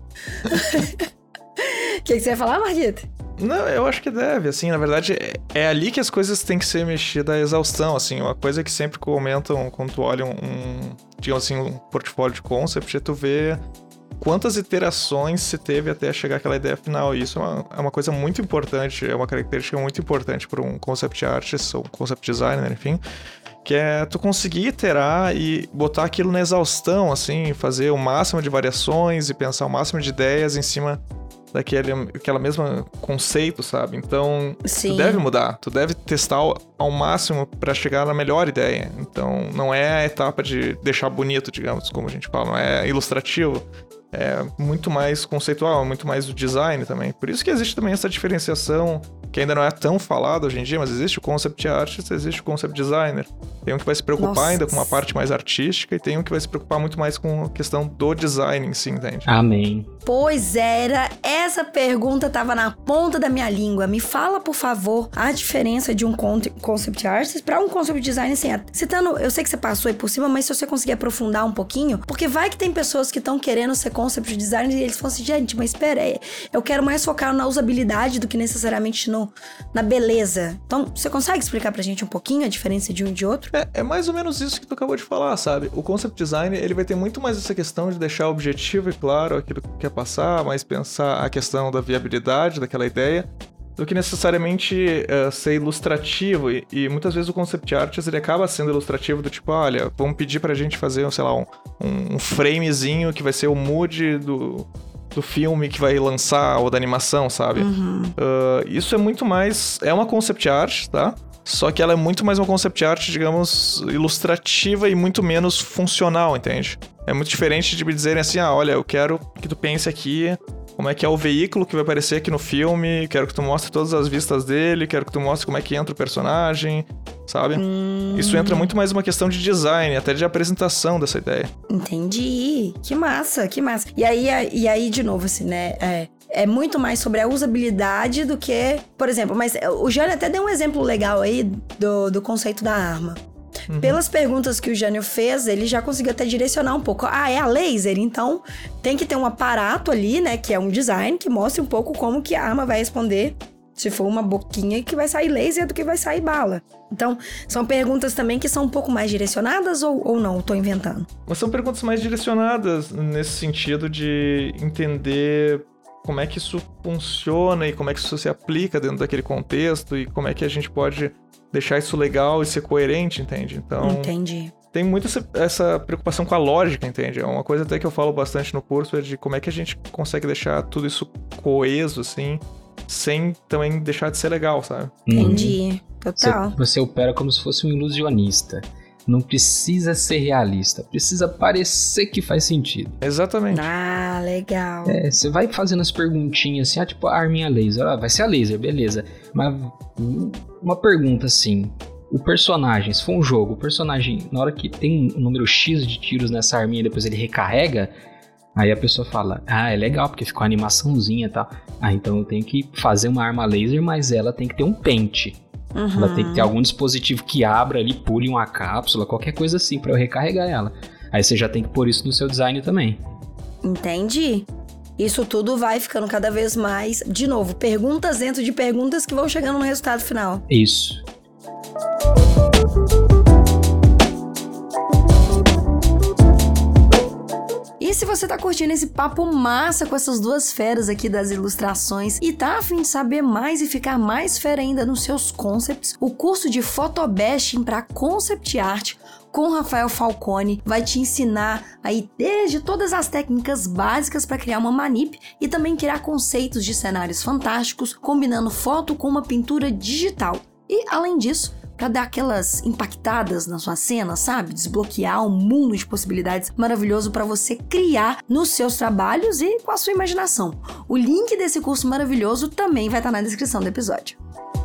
O que, que você ia falar, Marquita? Não, eu acho que deve, assim, na verdade, é, é ali que as coisas têm que ser mexidas à exaustão, assim, uma coisa que sempre comentam quando tu olha um, um digamos assim, um portfólio de concept, é tu ver quantas iterações se teve até chegar àquela ideia final, e isso é uma, é uma coisa muito importante, é uma característica muito importante para um concept artist ou um concept designer, enfim, que é tu conseguir iterar e botar aquilo na exaustão, assim, fazer o máximo de variações e pensar o máximo de ideias em cima daquele aquela mesma conceito, sabe? Então, Sim. tu deve mudar, tu deve testar ao, ao máximo para chegar na melhor ideia. Então, não é a etapa de deixar bonito, digamos, como a gente fala, não é ilustrativo. É muito mais conceitual, muito mais o design também. Por isso que existe também essa diferenciação, que ainda não é tão falada hoje em dia, mas existe o concept artist, existe o concept designer. Tem um que vai se preocupar Nossa. ainda com uma parte mais artística e tem um que vai se preocupar muito mais com a questão do design em si, entende? Amém. Pois era, essa pergunta tava na ponta da minha língua. Me fala, por favor, a diferença de um concept artist para um concept designer, assim, citando, eu sei que você passou aí por cima, mas se você conseguir aprofundar um pouquinho, porque vai que tem pessoas que estão querendo ser concept designer e eles falam assim, gente, mas espera aí, eu quero mais focar na usabilidade do que necessariamente no, na beleza. Então, você consegue explicar pra gente um pouquinho a diferença de um e de outro? É, é mais ou menos isso que tu acabou de falar, sabe? O concept design, ele vai ter muito mais essa questão de deixar objetivo e claro aquilo que quer passar, mas pensar a questão da viabilidade daquela ideia. do que necessariamente uh, ser ilustrativo. E, e muitas vezes o concept artist ele acaba sendo ilustrativo do tipo, olha, vamos pedir pra gente fazer, sei lá, um, um framezinho que vai ser o mood do, do filme que vai lançar ou da animação, sabe? Uhum. Uh, isso é muito mais... É uma concept art, tá? Só que ela é muito mais uma concept art, digamos, ilustrativa e muito menos funcional, entende? É muito diferente de me dizerem assim, ah, olha, eu quero que tu pense aqui como é que é o veículo que vai aparecer aqui no filme, quero que tu mostre todas as vistas dele, quero que tu mostre como é que entra o personagem, sabe? Hum... Isso entra muito mais uma questão de design, até de apresentação dessa ideia. Entendi. Que massa, que massa. E aí, e aí de novo, assim, né? É, é muito mais sobre a usabilidade do que... Por exemplo, mas o Jânio até deu um exemplo legal aí do, do conceito da arma. Uhum. Pelas perguntas que o Jânio fez, ele já conseguiu até direcionar um pouco. Ah, é a laser? Então, tem que ter um aparato ali, né? Que é um design que mostre um pouco como que a arma vai responder. Se for uma boquinha que vai sair laser do que vai sair bala. Então, são perguntas também que são um pouco mais direcionadas ou, ou não? Tô inventando. Mas são perguntas mais direcionadas nesse sentido de entender como é que isso funciona e como é que isso se aplica dentro daquele contexto e como é que a gente pode deixar isso legal e ser coerente, entende? Então, entendi. Tem muito essa, essa preocupação com a lógica, entende? É uma coisa até que eu falo bastante no curso, é de como é que a gente consegue deixar tudo isso coeso, assim, sem também deixar de ser legal, sabe? Entendi. Total. Você, você opera como se fosse um ilusionista. Não precisa ser realista, precisa parecer que faz sentido. Exatamente. Ah, legal. É, você vai fazendo as perguntinhas assim, ah, tipo, a arminha laser, ah, vai ser a laser, beleza. Mas uma pergunta assim, o personagem, se for um jogo, o personagem, na hora que tem um número X de tiros nessa arminha, depois ele recarrega, aí a pessoa fala, ah, é legal, porque ficou uma animaçãozinha e tal. Ah, então eu tenho que fazer uma arma laser, mas ela tem que ter um pente. Uhum. Ela tem que ter algum dispositivo que abra ali, pule uma cápsula, qualquer coisa assim, pra eu recarregar ela. Aí você já tem que pôr isso no seu design também. Entendi. Isso tudo vai ficando cada vez mais... De novo, perguntas dentro de perguntas que vão chegando no resultado final. Isso. E se você tá curtindo esse papo massa com essas duas feras aqui das ilustrações e tá a fim de saber mais e ficar mais fera ainda nos seus concepts, o curso de Photobashing para Concept Art com Rafael Falcone vai te ensinar aí desde todas as técnicas básicas para criar uma manip e também criar conceitos de cenários fantásticos, combinando foto com uma pintura digital. E além disso, pra dar aquelas impactadas na sua cena, sabe? Desbloquear um mundo de possibilidades maravilhoso para você criar nos seus trabalhos e com a sua imaginação. O link desse curso maravilhoso também vai estar na descrição do episódio.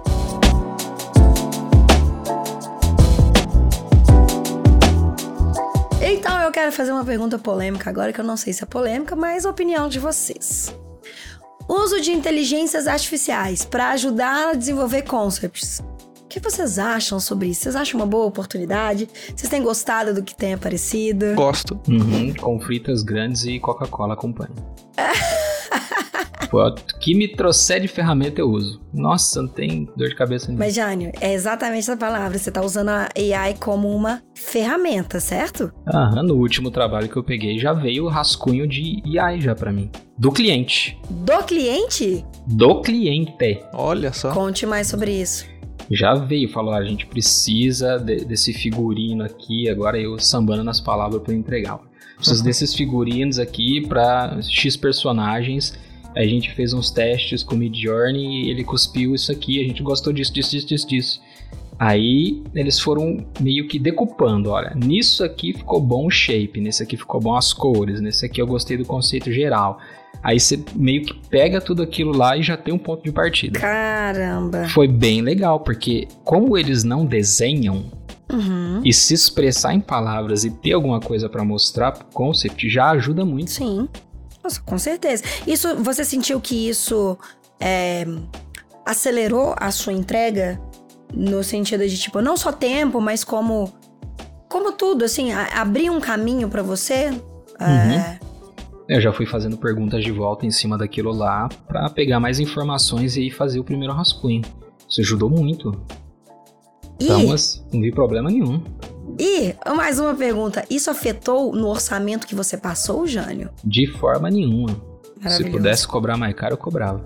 Então eu quero fazer uma pergunta polêmica agora, que eu não sei se é polêmica, mas a opinião de vocês. Uso de inteligências artificiais para ajudar a desenvolver concepts. O que vocês acham sobre isso? Vocês acham uma boa oportunidade? Vocês têm gostado do que tem aparecido? Gosto. Uhum, com fritas grandes e Coca-Cola acompanha. Pô, o que me trouxer de ferramenta eu uso. Nossa, não tem dor de cabeça nenhuma. Mas, Jânio, é exatamente essa palavra. Você tá usando a A I como uma ferramenta, certo? Aham, no último trabalho que eu peguei já veio o rascunho de A I já pra mim. Do cliente. Do cliente? Do cliente. Olha só. Conte mais sobre isso. Já veio, falou, ah, a gente precisa de, desse figurino aqui, agora eu sambando nas palavras para entregar. Preciso uhum. desses figurinos aqui para X personagens. A gente fez uns testes com o Midjourney e ele cuspiu isso aqui, a gente gostou disso, disso, disso, disso, disso. Aí eles foram meio que decupando, olha, nisso aqui ficou bom o shape, nesse aqui ficou bom as cores, nesse aqui eu gostei do conceito geral. Aí você meio que pega tudo aquilo lá e já tem um ponto de partida. Caramba! Foi bem legal, porque como eles não desenham, uhum. e se expressar em palavras e ter alguma coisa pra mostrar pro concept, já ajuda muito. Sim, nossa, com certeza. Isso, você sentiu que isso é, acelerou a sua entrega? No sentido de, tipo, não só tempo, mas como... Como tudo, assim, a, abrir um caminho pra você? Uhum. É... Eu já fui fazendo perguntas de volta em cima daquilo lá pra pegar mais informações e fazer o primeiro rascunho. Isso ajudou muito. E... Então, mas não vi problema nenhum. E, mais uma pergunta, isso afetou no orçamento que você passou, Jânio? De forma nenhuma. Se pudesse cobrar mais caro, eu cobrava.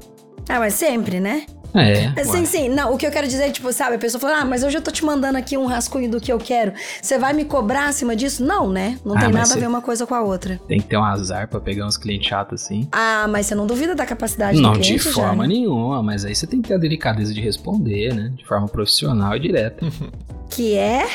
Ah, mas sempre, né? É. Assim, sim. Não, o que eu quero dizer é, tipo, sabe, a pessoa fala, ah, mas hoje eu tô te mandando aqui um rascunho do que eu quero. Você vai me cobrar acima disso? Não, né? Não Ah, tem mas nada cê- a ver uma coisa com a outra. Tem que ter um azar pra pegar uns clientes chatos assim. Ah, mas você não duvida da capacidade Não, do cliente, de forma já, né? nenhuma, mas aí você tem que ter a delicadeza de responder, né? De forma profissional e direta. Que é...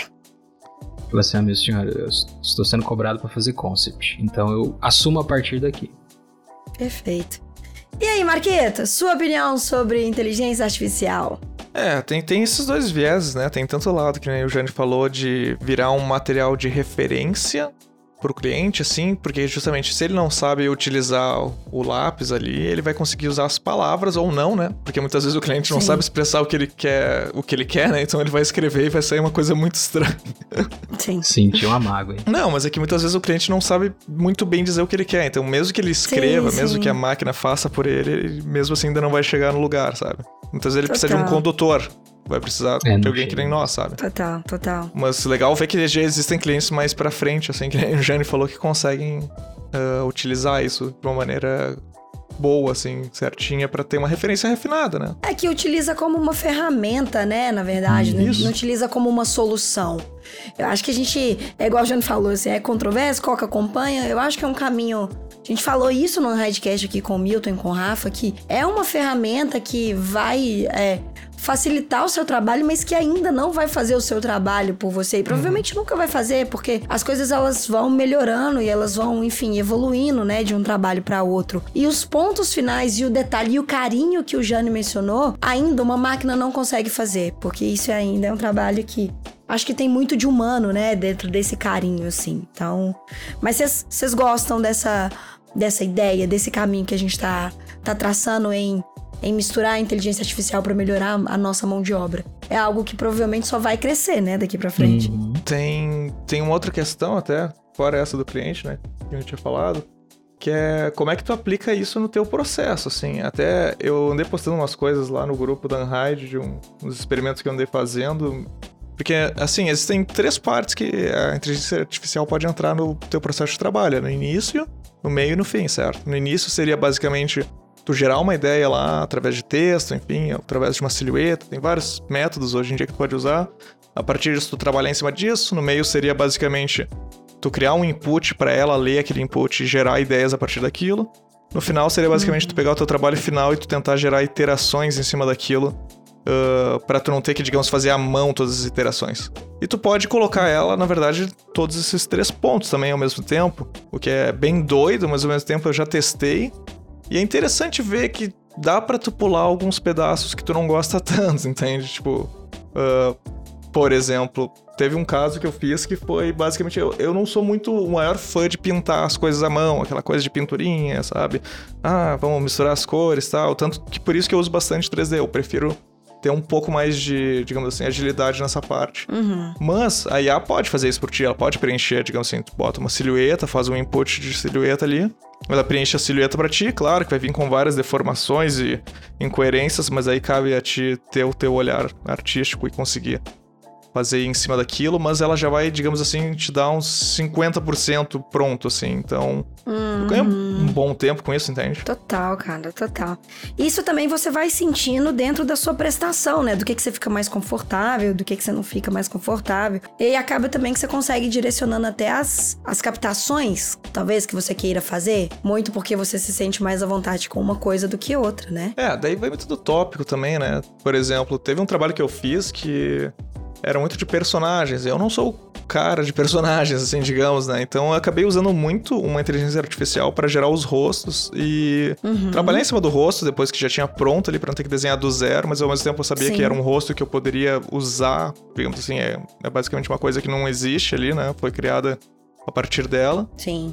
Fala assim, ah, meu senhor, eu estou sendo cobrado pra fazer concept. Então eu assumo a partir daqui. Perfeito. E aí, Marqueta, sua opinião sobre inteligência artificial? É, tem, tem esses dois vieses, né? Tem tanto lado, que nem o Jane falou, de virar um material de referência pro cliente, assim, porque justamente se ele não sabe utilizar o, o lápis ali, ele vai conseguir usar as palavras ou não, né? Porque muitas vezes o cliente não Sim. sabe expressar o que ele quer, o que ele quer, né? Então ele vai escrever e vai sair uma coisa muito estranha. Sim. Senti uma mágoa, hein? Não, mas é que muitas vezes o cliente não sabe muito bem dizer o que ele quer. Então, mesmo que ele escreva, Sim, mesmo sim. que a máquina faça por ele, ele mesmo assim ainda não vai chegar no lugar, sabe? Muitas vezes ele precisa de um Total. condutor. Vai precisar É, de não alguém que chega. nem nós, sabe? Total, total. Mas legal ver que já existem clientes mais pra frente, assim, que o Jane falou que conseguem ah, utilizar isso de uma maneira boa, assim, certinha, pra ter uma referência refinada, né? É que utiliza como uma ferramenta, né, na verdade, não, Isso. não utiliza como uma solução. Eu acho que a gente, é igual o Jane falou, assim, é controverso, Coca acompanha, eu acho que é um caminho... A gente falou isso no Ridecast aqui com o Milton e com o Rafa, que é uma ferramenta que vai é, facilitar o seu trabalho, mas que ainda não vai fazer o seu trabalho por você. E provavelmente nunca vai fazer, porque as coisas elas vão melhorando e elas vão, enfim, evoluindo, né, de um trabalho para outro. E os pontos finais e o detalhe e o carinho que o Jane mencionou, ainda uma máquina não consegue fazer, porque isso ainda é um trabalho que... Acho que tem muito de humano, né, dentro desse carinho, assim. Então, mas vocês gostam dessa, dessa ideia, desse caminho que a gente tá, tá traçando em, em misturar a inteligência artificial para melhorar a nossa mão de obra? É algo que provavelmente só vai crescer, né, daqui pra frente. Uhum. Tem, tem uma outra questão até, fora essa do cliente, né, que a gente tinha falado, que é como é que tu aplica isso no teu processo, assim. Até eu andei postando umas coisas lá no grupo da Unhide, de um, uns experimentos que eu andei fazendo... Porque, assim, existem três partes que a inteligência artificial pode entrar no teu processo de trabalho. No início, no meio e no fim, certo? No início seria basicamente tu gerar uma ideia lá através de texto, enfim, através de uma silhueta. Tem vários métodos hoje em dia que tu pode usar. A partir disso, tu trabalhar em cima disso. No meio seria basicamente tu criar um input para ela ler aquele input e gerar ideias a partir daquilo. No final seria basicamente tu pegar o teu trabalho final e tu tentar gerar iterações em cima daquilo. Uh, pra tu não ter que, digamos, fazer à mão todas as iterações. E tu pode colocar ela, na verdade, todos esses três pontos também ao mesmo tempo, o que é bem doido, mas ao mesmo tempo eu já testei. E é interessante ver que dá pra tu pular alguns pedaços que tu não gosta tanto, entende? Tipo, uh, por exemplo, teve um caso que eu fiz que foi basicamente... Eu, eu não sou muito o maior fã de pintar as coisas à mão, aquela coisa de pinturinha, sabe? Ah, vamos misturar as cores e tal. Tanto que por isso que eu uso bastante três D. Eu prefiro ter um pouco mais de, digamos assim, agilidade nessa parte. Uhum. Mas a I A pode fazer isso por ti, ela pode preencher, digamos assim, tu bota uma silhueta, faz um input de silhueta ali, ela preenche a silhueta pra ti, claro que vai vir com várias deformações e incoerências, mas aí cabe a ti ter o teu olhar artístico e conseguir fazer em cima daquilo, mas ela já vai, digamos assim, te dar uns cinquenta por cento pronto, assim, então Uhum. ganha um bom tempo com isso, entende? Total, cara, total. Isso também você vai sentindo dentro da sua prestação, né? Do que, que você fica mais confortável, do que, que você não fica mais confortável. E aí acaba também que você consegue ir direcionando até as, as captações, talvez, que você queira fazer. Muito porque você se sente mais à vontade com uma coisa do que outra, né? É, daí vai muito do tópico também, né? Por exemplo, teve um trabalho que eu fiz que era muito de personagens. Eu não sou o cara de personagens, assim, digamos, né? Então eu acabei usando muito uma inteligência artificial para gerar os rostos e Uhum. trabalhar em cima do rosto depois que já tinha pronto ali para não ter que desenhar do zero, mas ao mesmo tempo eu sabia Sim. que era um rosto que eu poderia usar, digamos assim, é, é basicamente uma coisa que não existe ali, né? Foi criada a partir dela. Sim.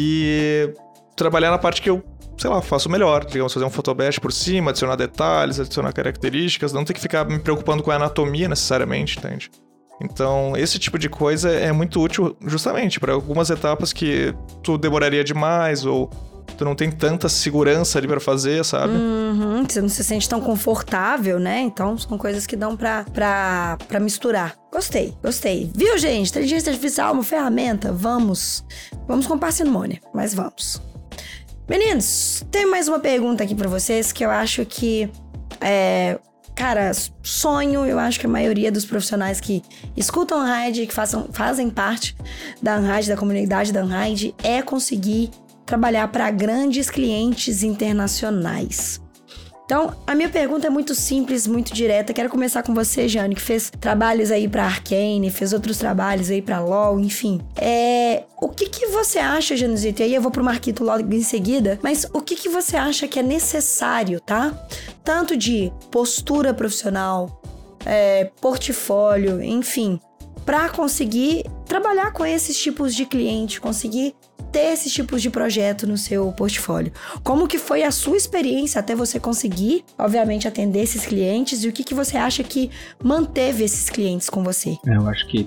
E trabalhar na parte que eu, sei lá, faço melhor. Digamos, fazer um photobash por cima, adicionar detalhes, adicionar características, não ter que ficar me preocupando com a anatomia necessariamente, entende? Então, esse tipo de coisa é muito útil justamente para algumas etapas que tu demoraria demais ou tu não tem tanta segurança ali pra fazer, sabe? Uhum. Você não se sente tão confortável, né? Então, são coisas que dão pra, pra, pra misturar. Gostei, gostei. Viu, gente? Inteligência artificial é uma ferramenta. Vamos. Vamos com parcimônia, mas vamos. Meninos, tem mais uma pergunta aqui pra vocês que eu acho que é... Cara, sonho, eu acho que a maioria dos profissionais que escutam a Unhide, que façam, fazem parte da Unhide, da comunidade da Unhide, é conseguir trabalhar para grandes clientes internacionais. Então, a minha pergunta é muito simples, muito direta. Quero começar com você, Jane, que fez trabalhos aí para Arcane, fez outros trabalhos aí para LoL, enfim. É, o que que você acha, Januzito? E aí eu vou pro Marquito logo em seguida, mas o que que você acha que é necessário, tá? Tanto de postura profissional, é, portfólio, enfim, para conseguir trabalhar com esses tipos de cliente, conseguir ter esses tipos de projeto no seu portfólio. Como que foi a sua experiência até você conseguir, obviamente, atender esses clientes, e o que que você acha que manteve esses clientes com você? Eu acho que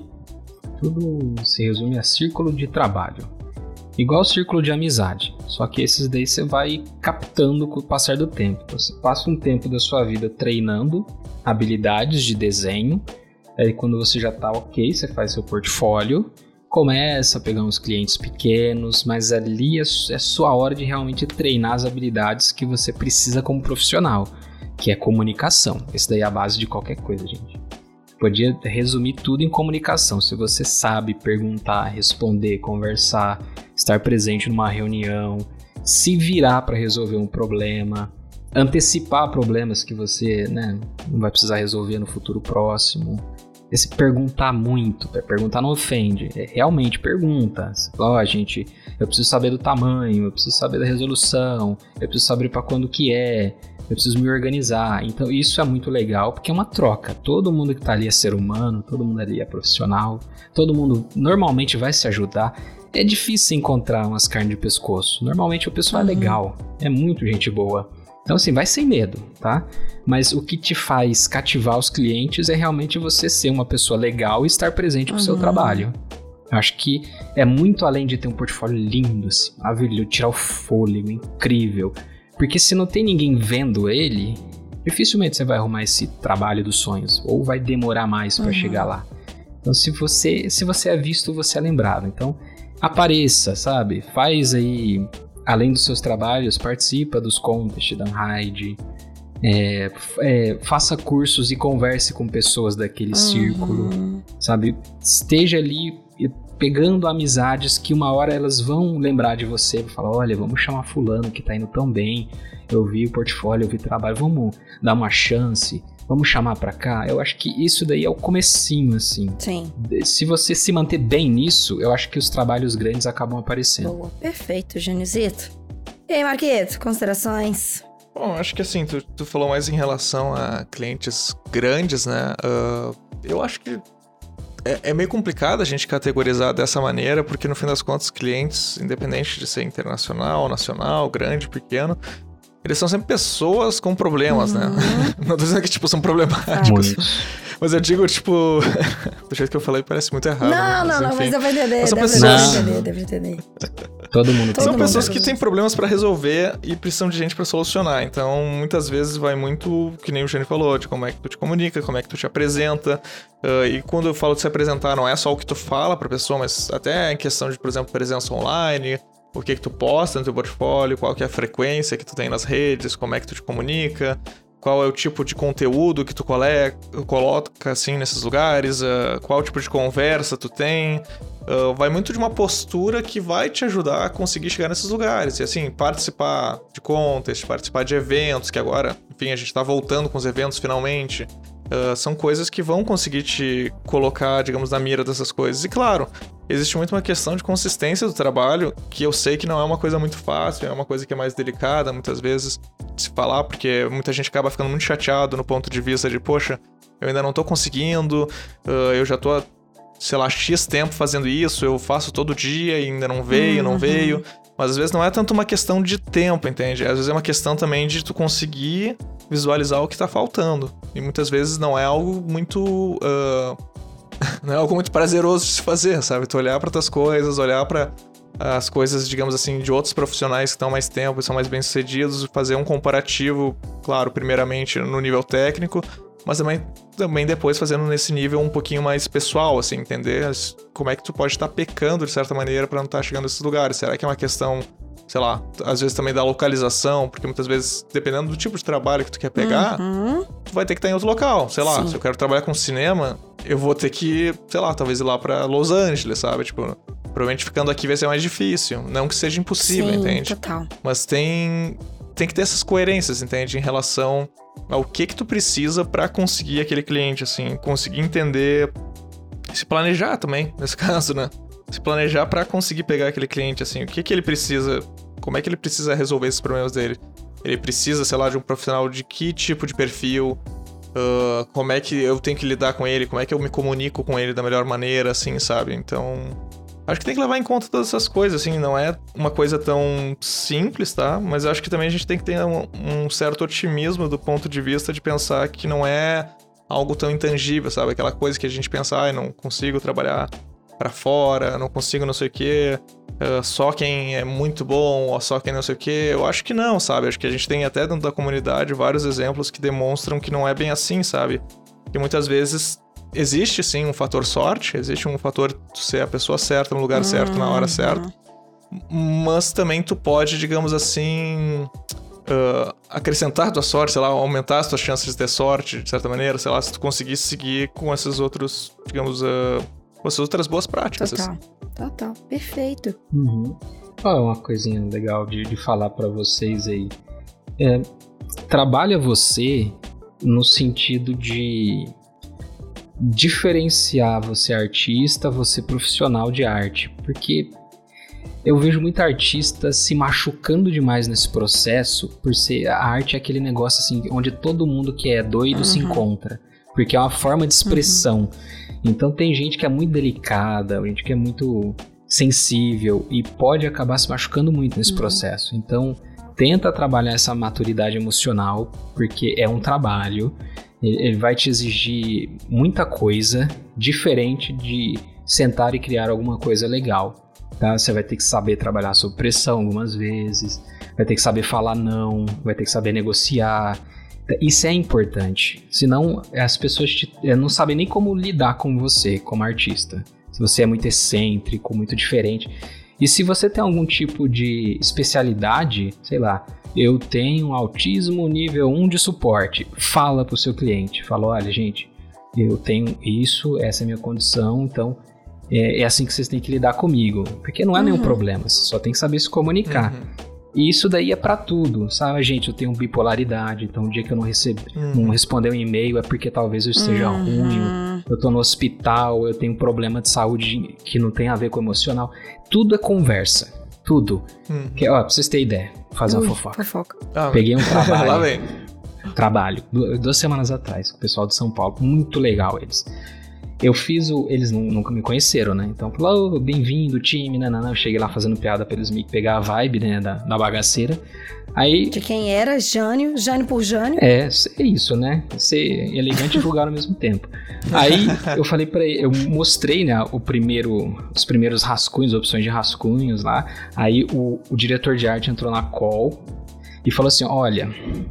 tudo se resume a círculo de trabalho. Igual o círculo de amizade, só que esses daí você vai captando com o passar do tempo. Você passa um tempo da sua vida treinando habilidades de desenho, aí quando você já tá ok, você faz seu portfólio, começa a pegar uns clientes pequenos, mas ali é, é sua hora de realmente treinar as habilidades que você precisa como profissional, que é comunicação. Esse daí é a base de qualquer coisa, gente. Podia resumir tudo em comunicação. Se você sabe perguntar, responder, conversar, estar presente numa reunião, se virar para resolver um problema, antecipar problemas que você, né, não vai precisar resolver no futuro próximo. Esse perguntar muito, perguntar não ofende, é realmente pergunta. Ó, oh, gente, eu preciso saber do tamanho, eu preciso saber da resolução, eu preciso saber para quando que é, eu preciso me organizar. Então isso é muito legal, porque é uma troca. Todo mundo que tá ali é ser humano, todo mundo ali é profissional, todo mundo normalmente vai se ajudar. É difícil encontrar umas carnes de pescoço. Normalmente o pessoal é legal, é muito gente boa. Então assim, vai sem medo, tá? Mas o que te faz cativar os clientes é realmente você ser uma pessoa legal e estar presente pro uhum. seu trabalho. Eu acho que é muito além de ter um portfólio lindo, assim, maravilhoso, tirar o fôlego, incrível. Porque se não tem ninguém vendo ele, dificilmente você vai arrumar esse trabalho dos sonhos, ou vai demorar mais para uhum. chegar lá. Então se você, se você é visto, você é lembrado. Então apareça, sabe? Faz aí... Além dos seus trabalhos, participa dos contests da Unhide, é, é, faça cursos e converse com pessoas daquele uhum. círculo, sabe? Esteja ali pegando amizades que uma hora elas vão lembrar de você, vão falar, olha, vamos chamar fulano que tá indo tão bem, eu vi o portfólio, eu vi o trabalho, vamos dar uma chance, vamos chamar pra cá. Eu acho que isso daí é o comecinho, assim. Sim. Se você se manter bem nisso, eu acho que os trabalhos grandes acabam aparecendo. Boa. Perfeito, Januzito. E aí, Marquito, considerações? Bom, acho que assim, tu, tu falou mais em relação a clientes grandes, né? Uh, eu acho que é, é meio complicado a gente categorizar dessa maneira, porque no fim das contas, clientes, independente de ser internacional, nacional, grande, pequeno, eles são sempre pessoas com problemas, uhum. né? Não tô dizendo que, tipo, são problemáticos. Ah, mas eu digo, tipo... do jeito que eu falei, parece muito errado. Não, mas, não, enfim. não, mas eu vou entender. São deve pessoas... entender, deve entender. Todo mundo tem. São Todo pessoas mundo. que têm problemas pra resolver e precisam de gente pra solucionar. Então, muitas vezes vai muito, que nem o Jane falou, de como é que tu te comunica, como é que tu te apresenta. Uh, e quando eu falo de se apresentar, não é só o que tu fala pra pessoa, mas até em questão de, por exemplo, presença online... O que que tu posta no teu portfólio, qual que é a frequência que tu tem nas redes, como é que tu te comunica, qual é o tipo de conteúdo que tu cole- coloca, assim, nesses lugares, uh, qual tipo de conversa tu tem. Uh, vai muito de uma postura que vai te ajudar a conseguir chegar nesses lugares. E, assim, participar de contest, participar de eventos, que agora, enfim, a gente tá voltando com os eventos finalmente. Uh, são coisas que vão conseguir te colocar, digamos, na mira dessas coisas. E, claro, existe muito uma questão de consistência do trabalho, que eu sei que não é uma coisa muito fácil, é uma coisa que é mais delicada, muitas vezes, de se falar, porque muita gente acaba ficando muito chateado no ponto de vista de, poxa, eu ainda não tô conseguindo, uh, eu já tô, sei lá, X tempo fazendo isso, eu faço todo dia e ainda não veio, uhum. não veio. Mas às vezes não é tanto uma questão de tempo, entende? Às vezes é uma questão também de tu conseguir visualizar o que tá faltando. E muitas vezes não é algo muito... Uh, não é algo muito prazeroso de se fazer, sabe? Tu olhar para tuas coisas, olhar para as coisas, digamos assim, de outros profissionais que estão mais tempo e são mais bem-sucedidos, fazer um comparativo, claro, primeiramente no nível técnico, mas também, também depois fazendo nesse nível um pouquinho mais pessoal, assim, entender como é que tu pode estar pecando de certa maneira para não estar chegando nesses lugares. Será que é uma questão sei lá, às vezes também da localização, porque muitas vezes, dependendo do tipo de trabalho que tu quer pegar, uhum. tu vai ter que estar em outro local. Sei lá, Sim. se eu quero trabalhar com cinema, eu vou ter que, sei lá, talvez ir lá pra Los Angeles, sabe? Tipo, provavelmente ficando aqui vai ser mais difícil. Não que seja impossível, Sim, entende? Total. Mas tem, tem que ter essas coerências, entende? Em relação ao que que tu precisa pra conseguir aquele cliente, assim. Conseguir entender, se planejar também, nesse caso, né? Se planejar pra conseguir pegar aquele cliente, assim. O que que ele precisa, como é que ele precisa resolver esses problemas dele? Ele precisa, sei lá, de um profissional de que tipo de perfil? Uh, como é que eu tenho que lidar com ele? Como é que eu me comunico com ele da melhor maneira, assim, sabe? Então, acho que tem que levar em conta todas essas coisas, assim. Não é uma coisa tão simples, tá? Mas acho que também a gente tem que ter um, um certo otimismo do ponto de vista de pensar que não é algo tão intangível, sabe? Aquela coisa que a gente pensa, ai, ah, não consigo trabalhar pra fora, não consigo não sei o quê, uh, só quem é muito bom, ou só quem não sei o quê. Eu acho que não, sabe? Acho que a gente tem até dentro da comunidade vários exemplos que demonstram que não é bem assim, sabe? Que muitas vezes existe sim um fator sorte, existe um fator de ser a pessoa certa no lugar uhum. certo, na hora certa, mas também tu pode, digamos assim, uh, acrescentar tua sorte, sei lá, aumentar as tuas chances de ter sorte, de certa maneira, sei lá, se tu conseguir seguir com esses outros, digamos, uh, com essas outras boas práticas. Total, assim. total, perfeito. Uhum. Oh, uma coisinha legal de, de falar pra vocês aí. É, trabalha você no sentido de diferenciar você artista, você profissional de arte, porque eu vejo muita artista se machucando demais nesse processo, por ser a arte é aquele negócio assim, onde todo mundo que é doido uhum. se encontra, porque é uma forma de expressão. Uhum. Então tem gente que é muito delicada, gente que é muito sensível e pode acabar se machucando muito nesse uhum. processo. Então tenta trabalhar essa maturidade emocional, porque é um trabalho, ele vai te exigir muita coisa diferente de sentar e criar alguma coisa legal. Tá? Você vai ter que saber trabalhar sob pressão algumas vezes, vai ter que saber falar não, vai ter que saber negociar. Isso é importante, senão as pessoas te, não sabem nem como lidar com você como artista. Se você é muito excêntrico, muito diferente. E se você tem algum tipo de especialidade, sei lá, eu tenho autismo nível um de suporte, fala pro seu cliente, fala, olha gente, eu tenho isso, essa é a minha condição, então é, é assim que vocês têm que lidar comigo. Porque não é uhum. nenhum problema, você só tem que saber se comunicar. Uhum. E isso daí é pra tudo, sabe, gente? Eu tenho bipolaridade, então o dia que eu não recebo, uhum. não responder um e-mail é porque talvez eu esteja uhum. ruim, eu tô no hospital, eu tenho um problema de saúde que não tem a ver com emocional. Tudo é conversa, tudo. Uhum. Que, ó, pra vocês terem ideia, vou fazer Ui, uma fofoca. fofoca. Ah, Peguei um trabalho, lá vem. trabalho, duas semanas atrás, com o pessoal de São Paulo, muito legal eles. Eu fiz o... Eles nunca me conheceram, né? Então, falou, oh, bem-vindo, time, né? Eu cheguei lá fazendo piada pra eles me pegar a vibe, né? Da, da bagaceira. Aí... De quem era? Jânio? Jânio por Jânio? É, é isso, né? Ser elegante e vulgar ao mesmo tempo. Aí, eu falei pra ele... Eu mostrei, né? O primeiro... Os primeiros rascunhos, opções de rascunhos lá. Aí, o, o diretor de arte entrou na call e falou assim, olha...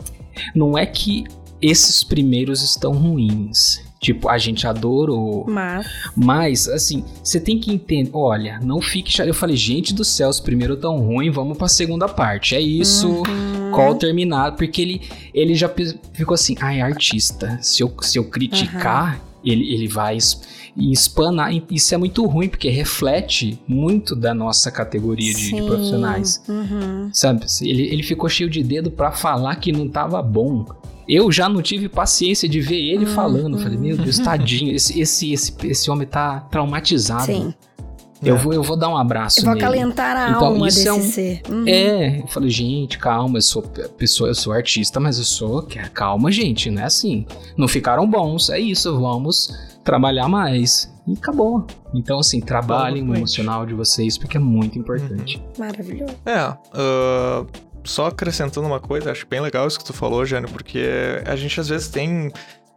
Não é que esses primeiros estão ruins... Tipo, a gente adorou. Mas... Mas, assim, você tem que entender... Olha, não fique... Eu falei, gente do céu, os primeiros tão ruim, vamos pra segunda parte. É isso, uhum. call terminado. Porque ele, ele já ficou assim, ai, artista, se eu, se eu criticar, uhum. ele, ele vai espanar. Isso é muito ruim, porque reflete muito da nossa categoria de, de profissionais. Uhum. Sabe? Ele, ele ficou cheio de dedo pra falar que não tava bom. Eu já não tive paciência de ver ele hum, falando. Hum. Falei, meu Deus, tadinho. Esse, esse, esse, esse homem tá traumatizado. Sim. Eu, é. vou, eu vou dar um abraço nele. Eu vou nele. acalentar a então, alma isso desse é um... ser. Uhum. É, eu falei, gente, calma, eu sou pessoa, eu sou artista, mas eu sou... Calma, gente, não é assim. Não ficaram bons, é isso, vamos trabalhar mais. E acabou. Então, assim, trabalhem o emocional de vocês, porque é muito importante. Uhum. Maravilhoso. É, uh... só acrescentando uma coisa, acho bem legal isso que tu falou, Jânio, porque a gente às vezes tem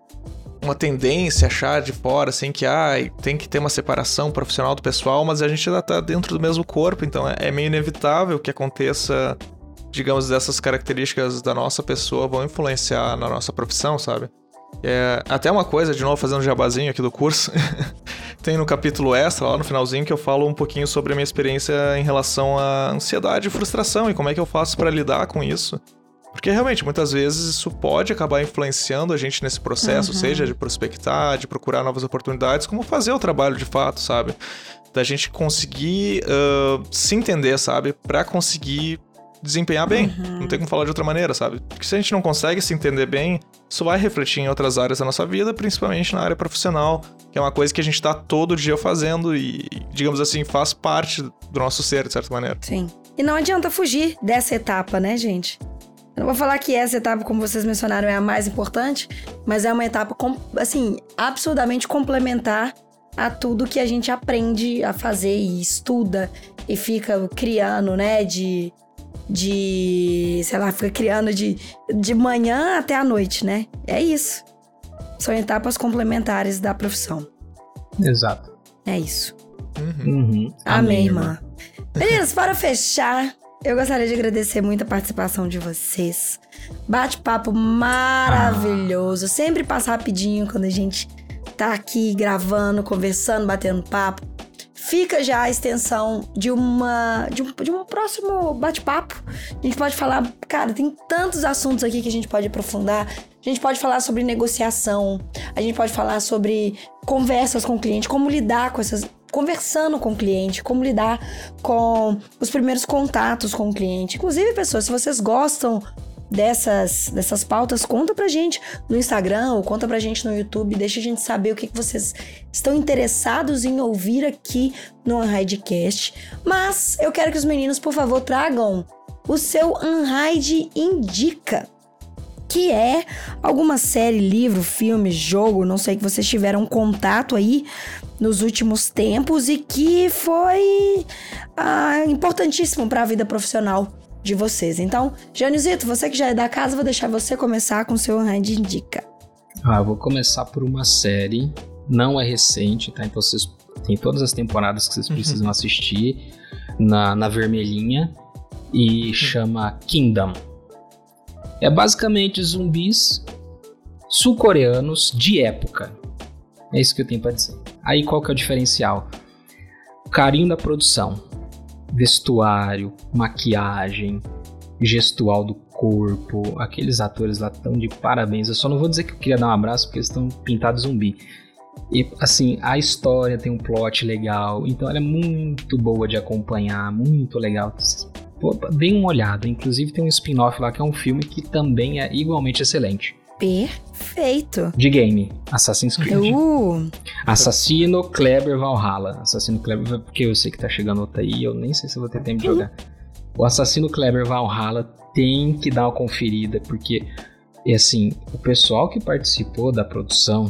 uma tendência a achar de fora, assim, que ah, tem que ter uma separação profissional do pessoal, mas a gente ainda tá dentro do mesmo corpo, então é meio inevitável que aconteça, digamos, dessas características da nossa pessoa vão influenciar na nossa profissão, sabe? É, até uma coisa, de novo, fazendo um jabazinho aqui do curso, tem no capítulo extra, lá no finalzinho, que eu falo um pouquinho sobre a minha experiência em relação à ansiedade e frustração e como é que eu faço pra lidar com isso. Porque realmente, muitas vezes, isso pode acabar influenciando a gente nesse processo, uhum. seja de prospectar, de procurar novas oportunidades, como fazer o trabalho de fato, sabe? Da gente conseguir uh, se entender, sabe? Pra conseguir desempenhar bem. Uhum. Não tem como falar de outra maneira, sabe? Porque se a gente não consegue se entender bem, isso vai refletir em outras áreas da nossa vida, principalmente na área profissional, que é uma coisa que a gente tá todo dia fazendo e, digamos assim, faz parte do nosso ser, de certa maneira. Sim. E não adianta fugir dessa etapa, né, gente? Eu não vou falar que essa etapa, como vocês mencionaram, é a mais importante, mas é uma etapa, assim, absurdamente complementar a tudo que a gente aprende a fazer e estuda e fica criando, né, de... de, sei lá, fica criando de, de manhã até a noite, né? É isso. São etapas complementares da profissão. Exato. É isso. Uhum. Uhum. Amém, irmã. Meninas, para fechar, eu gostaria de agradecer muito a participação de vocês. Bate-papo maravilhoso. Ah. Sempre passa rapidinho quando a gente tá aqui gravando, conversando, batendo papo. Fica já a extensão de, uma, de, um, de um próximo bate-papo. A gente pode falar... Cara, tem tantos assuntos aqui que a gente pode aprofundar. A gente pode falar sobre negociação. A gente pode falar sobre conversas com o cliente. Como lidar com essas... Conversando com o cliente. Como lidar com os primeiros contatos com o cliente. Inclusive, pessoas, se vocês gostam... Dessas, dessas pautas, conta pra gente no Instagram ou conta pra gente no YouTube, deixa a gente saber o que, que vocês estão interessados em ouvir aqui no Unhidecast. Mas eu quero que os meninos, por favor, tragam o seu Unhide Indica, que é alguma série, livro, filme, jogo, não sei, que vocês tiveram contato aí nos últimos tempos e que foi ah, importantíssimo para a vida profissional de vocês. Então, Jânizito, você que já é da casa, vou deixar você começar com o seu Unhide Indica. Ah, eu vou começar por uma série, não é recente, tá? Então vocês tem todas as temporadas que vocês precisam uhum. assistir na, na vermelhinha e uhum. chama Kingdom. É basicamente zumbis sul-coreanos de época. É isso que eu tenho pra dizer. Aí qual que é o diferencial? O carinho da produção. Vestuário, maquiagem, gestual do corpo, aqueles atores lá estão de parabéns. Eu só não vou dizer que eu queria dar um abraço porque eles estão pintados zumbi. E assim, a história tem um plot legal, então ela é muito boa de acompanhar, muito legal. Pô, deem uma olhada, inclusive tem um spin-off lá que é um filme que também é igualmente excelente. Perfeito. De game, Assassin's Creed. Uh. Assassino Kleber Valhalla. Assassino Kleber, porque eu sei que tá chegando outra aí, eu nem sei se eu vou ter tempo de jogar. O Assassino Kleber Valhalla tem que dar uma conferida, porque, é assim, o pessoal que participou da produção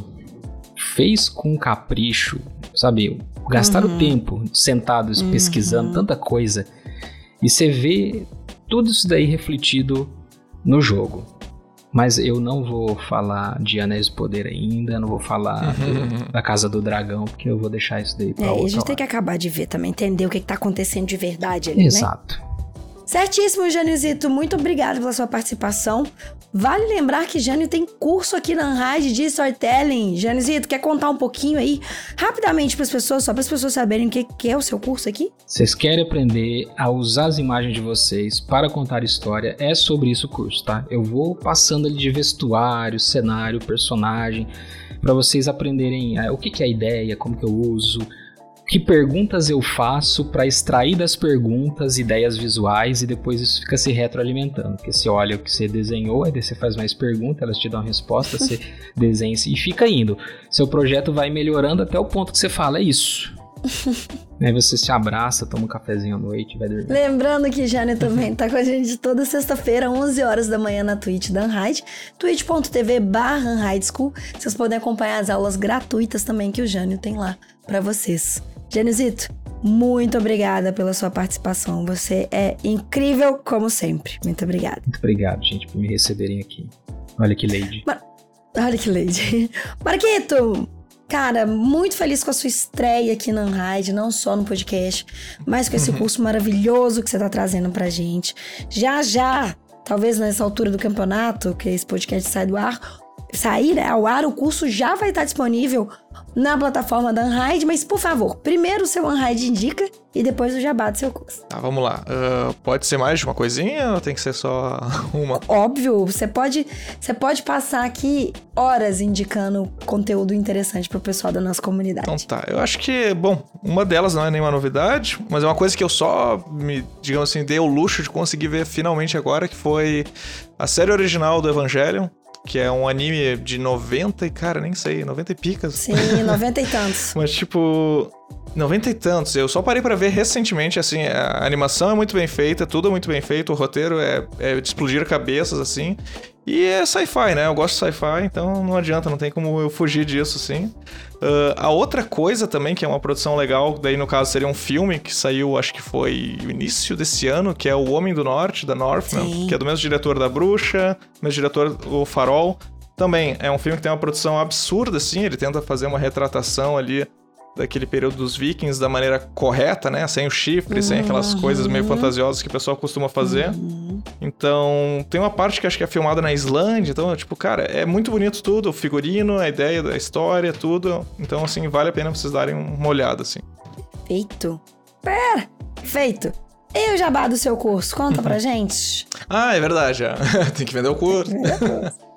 fez com capricho, sabe? Gastaram uhum. tempo sentados uhum. pesquisando tanta coisa. E você vê tudo isso daí refletido no jogo. Mas eu não vou falar de Anéis do Poder ainda, não vou falar uhum. do, da Casa do Dragão, porque eu vou deixar isso daí pra é, outra a gente hora. tem que acabar de ver também, entender o que, que tá acontecendo de verdade ali, Exato. né? Certíssimo, Jânizito. Muito obrigado pela sua participação. Vale lembrar que Jânio tem curso aqui na Unhide de Storytelling. Jânizito, quer contar um pouquinho aí, rapidamente para as pessoas, só para as pessoas saberem o que, que é o seu curso aqui? Vocês querem aprender a usar as imagens de vocês para contar história? É sobre isso o curso, tá? Eu vou passando ali de vestuário, cenário, personagem, para vocês aprenderem é, o que, que é a ideia, como que eu uso... Que perguntas eu faço para extrair das perguntas ideias visuais e depois isso fica se retroalimentando. Porque você olha o que você desenhou, aí você faz mais perguntas, elas te dão resposta, você desenha e fica indo. Seu projeto vai melhorando até o ponto que você fala, é isso. Aí você se abraça, toma um cafezinho à noite e vai dormir. Lembrando que Jânio também tá com a gente toda sexta-feira, onze horas da manhã na Twitch da Unhide, twitch ponto tv barra Unhide School. Vocês podem acompanhar as aulas gratuitas também que o Jânio tem lá pra vocês. Jânizito, muito obrigada pela sua participação. Você é incrível como sempre. Muito obrigada. Muito obrigado, gente, por me receberem aqui. Olha que lady. Mar... Olha que lady. Marquito, cara, muito feliz com a sua estreia aqui na Unhide, não só no podcast, mas com esse uhum. curso maravilhoso que você tá trazendo pra gente. Já, já, talvez nessa altura do campeonato, que esse podcast sai do ar, sair, né, ao ar, o curso já vai estar disponível na plataforma da Unride, mas, por favor, primeiro o seu Unride indica e depois o jabá do seu curso. Tá, vamos lá. Uh, pode ser mais de uma coisinha ou tem que ser só uma? Óbvio, você pode, você pode passar aqui horas indicando conteúdo interessante pro pessoal da nossa comunidade. Então tá, eu acho que, bom, uma delas não é nenhuma novidade, mas é uma coisa que eu só me, digamos assim, dei o luxo de conseguir ver finalmente agora, que foi a série original do Evangelion, que é um anime de noventa e, cara, nem sei, noventa e picas. Sim, noventa e tantos. Mas, tipo, noventa e tantos. Eu só parei pra ver recentemente, assim, a animação é muito bem feita, tudo é muito bem feito, o roteiro é, é de explodir cabeças, assim. E é sci-fi, né? Eu gosto de sci-fi, então não adianta, não tem como eu fugir disso, assim. Uh, a outra coisa também, que é uma produção legal, daí no caso seria um filme que saiu, acho que foi o início desse ano, que é O Homem do Norte, da Northman, que é do mesmo diretor da Bruxa, mesmo diretor do Farol. Também é um filme que tem uma produção absurda, assim, ele tenta fazer uma retratação ali daquele período dos vikings da maneira correta, né? Sem o chifre, uhum. sem aquelas coisas meio fantasiosas que o pessoal costuma fazer. Uhum. Então, tem uma parte que acho que é filmada na Islândia, então, tipo, cara, é muito bonito tudo, o figurino, a ideia da história, tudo. Então, assim, vale a pena vocês darem uma olhada, assim. Feito. Pera, feito. E o jabá do seu curso? Conta pra gente. Ah, é verdade, já. Tem que vender o curso. Tem que vender o curso.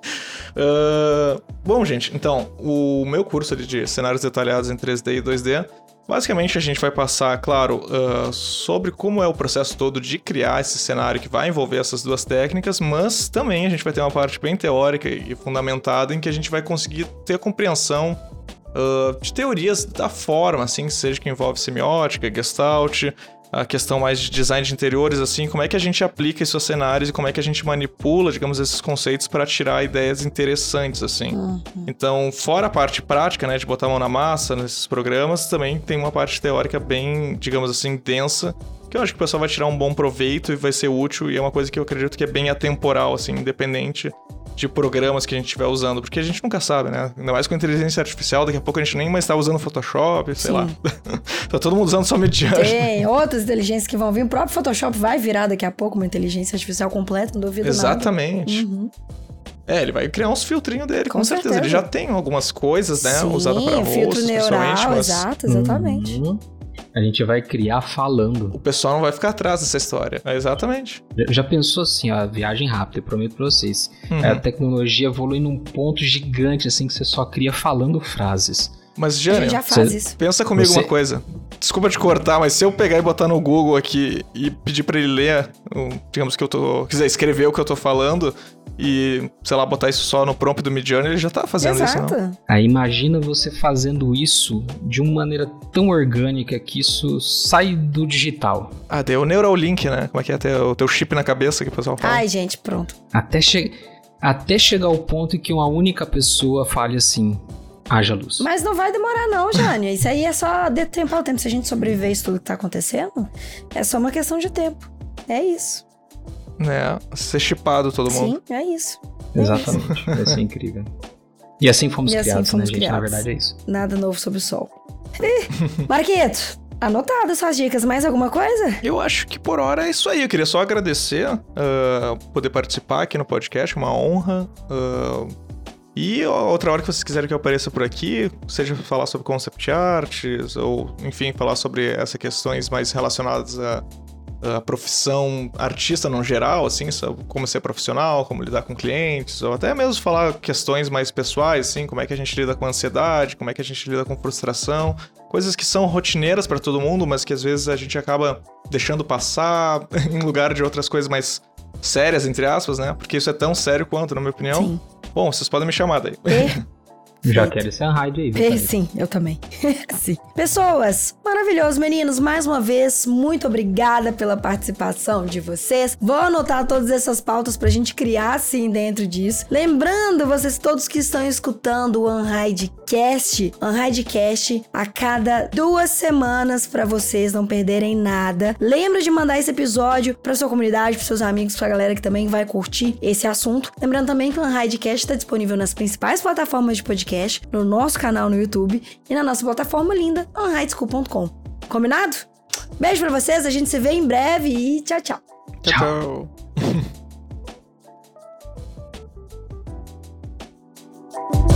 Uh, bom, gente, então, o meu curso ali de cenários detalhados em três D e dois D, basicamente a gente vai passar, claro, uh, sobre como é o processo todo de criar esse cenário que vai envolver essas duas técnicas, mas também a gente vai ter uma parte bem teórica e fundamentada em que a gente vai conseguir ter a compreensão uh, de teorias da forma, assim, seja que envolve semiótica, gestalt, a questão mais de design de interiores, assim, como é que a gente aplica esses cenários e como é que a gente manipula, digamos, esses conceitos para tirar ideias interessantes, assim. Uhum. Então, fora a parte prática, né, de botar a mão na massa nesses programas, também tem uma parte teórica bem, digamos assim, densa, que eu acho que o pessoal vai tirar um bom proveito e vai ser útil, e é uma coisa que eu acredito que é bem atemporal, assim, independente de programas que a gente estiver usando, porque a gente nunca sabe, né? Ainda mais com a inteligência artificial, daqui a pouco a gente nem mais tá usando Photoshop, sei Sim. lá. Tá todo mundo usando só Midjourney. Tem outras inteligências que vão vir, o próprio Photoshop vai virar daqui a pouco uma inteligência artificial completa, não duvido Exatamente. nada. Uhum. É, ele vai criar uns filtrinhos dele, com, com certeza. certeza. Ele já tem algumas coisas, né? Sim, usada para rostos, filtro neural, mas... exato, exatamente. Uhum. A gente vai criar falando. O pessoal não vai ficar atrás dessa história. É exatamente. Já pensou assim, ó, viagem rápida, eu prometo pra vocês. Uhum. A tecnologia evolui num ponto gigante, assim, que você só cria falando frases. Mas, Jânio, já faz isso. Pensa comigo você... uma coisa. Desculpa te cortar, mas se eu pegar e botar no Google aqui e pedir pra ele ler, digamos que eu tô... quiser escrever o que eu tô falando e, sei lá, botar isso só no prompt do Midjourney, ele já tá fazendo Exato. isso, não? Aí imagina você fazendo isso de uma maneira tão orgânica que isso sai do digital. Ah, tem o Neuralink, né? Como é que é? Tem o teu chip na cabeça que o pessoal fala. Ai, gente, pronto. Até, che... Até chegar ao ponto em que uma única pessoa fale assim... haja luz. Mas não vai demorar não, Jânia. Isso aí é só de tempo ao tempo. Se a gente sobreviver a isso tudo que tá acontecendo, é só uma questão de tempo. É isso. Né? Ser chipado todo mundo. Sim, é isso. É Exatamente. Isso. Vai ser incrível. E assim fomos e assim criados, fomos né, gente? criados. Na verdade é isso. Nada novo sob o sol. Marquito, anotado suas dicas. Mais alguma coisa? Eu acho que por hora é isso aí. Eu queria só agradecer uh, poder participar aqui no podcast. Uma honra. Uh, E outra hora que vocês quiserem que eu apareça por aqui, seja falar sobre concept arts, ou, enfim, falar sobre essas questões mais relacionadas à, à profissão artista no geral, assim, como ser profissional, como lidar com clientes, ou até mesmo falar questões mais pessoais, assim, como é que a gente lida com ansiedade, como é que a gente lida com frustração, coisas que são rotineiras para todo mundo, mas que às vezes a gente acaba deixando passar em lugar de outras coisas mais sérias, entre aspas, né? Porque isso é tão sério quanto, na minha opinião. Sim. Bom, vocês podem me chamar daí. E... Já quero esse Unride aí, viu? Sim, eu também. Sim. Pessoas, maravilhoso, meninos. Mais uma vez, muito obrigada pela participação de vocês. Vou anotar todas essas pautas pra gente criar, sim, dentro disso. Lembrando, vocês todos que estão escutando o Unridecast, Unridecast a cada duas semanas pra vocês não perderem nada. Lembra de mandar esse episódio pra sua comunidade, pros seus amigos, pra galera que também vai curtir esse assunto. Lembrando também que o Unridecast está disponível nas principais plataformas de podcast, no nosso canal no YouTube e na nossa plataforma linda, unride school ponto com. Combinado? Beijo pra vocês, a gente se vê em breve e tchau, tchau. Tchau, tchau. Tchau!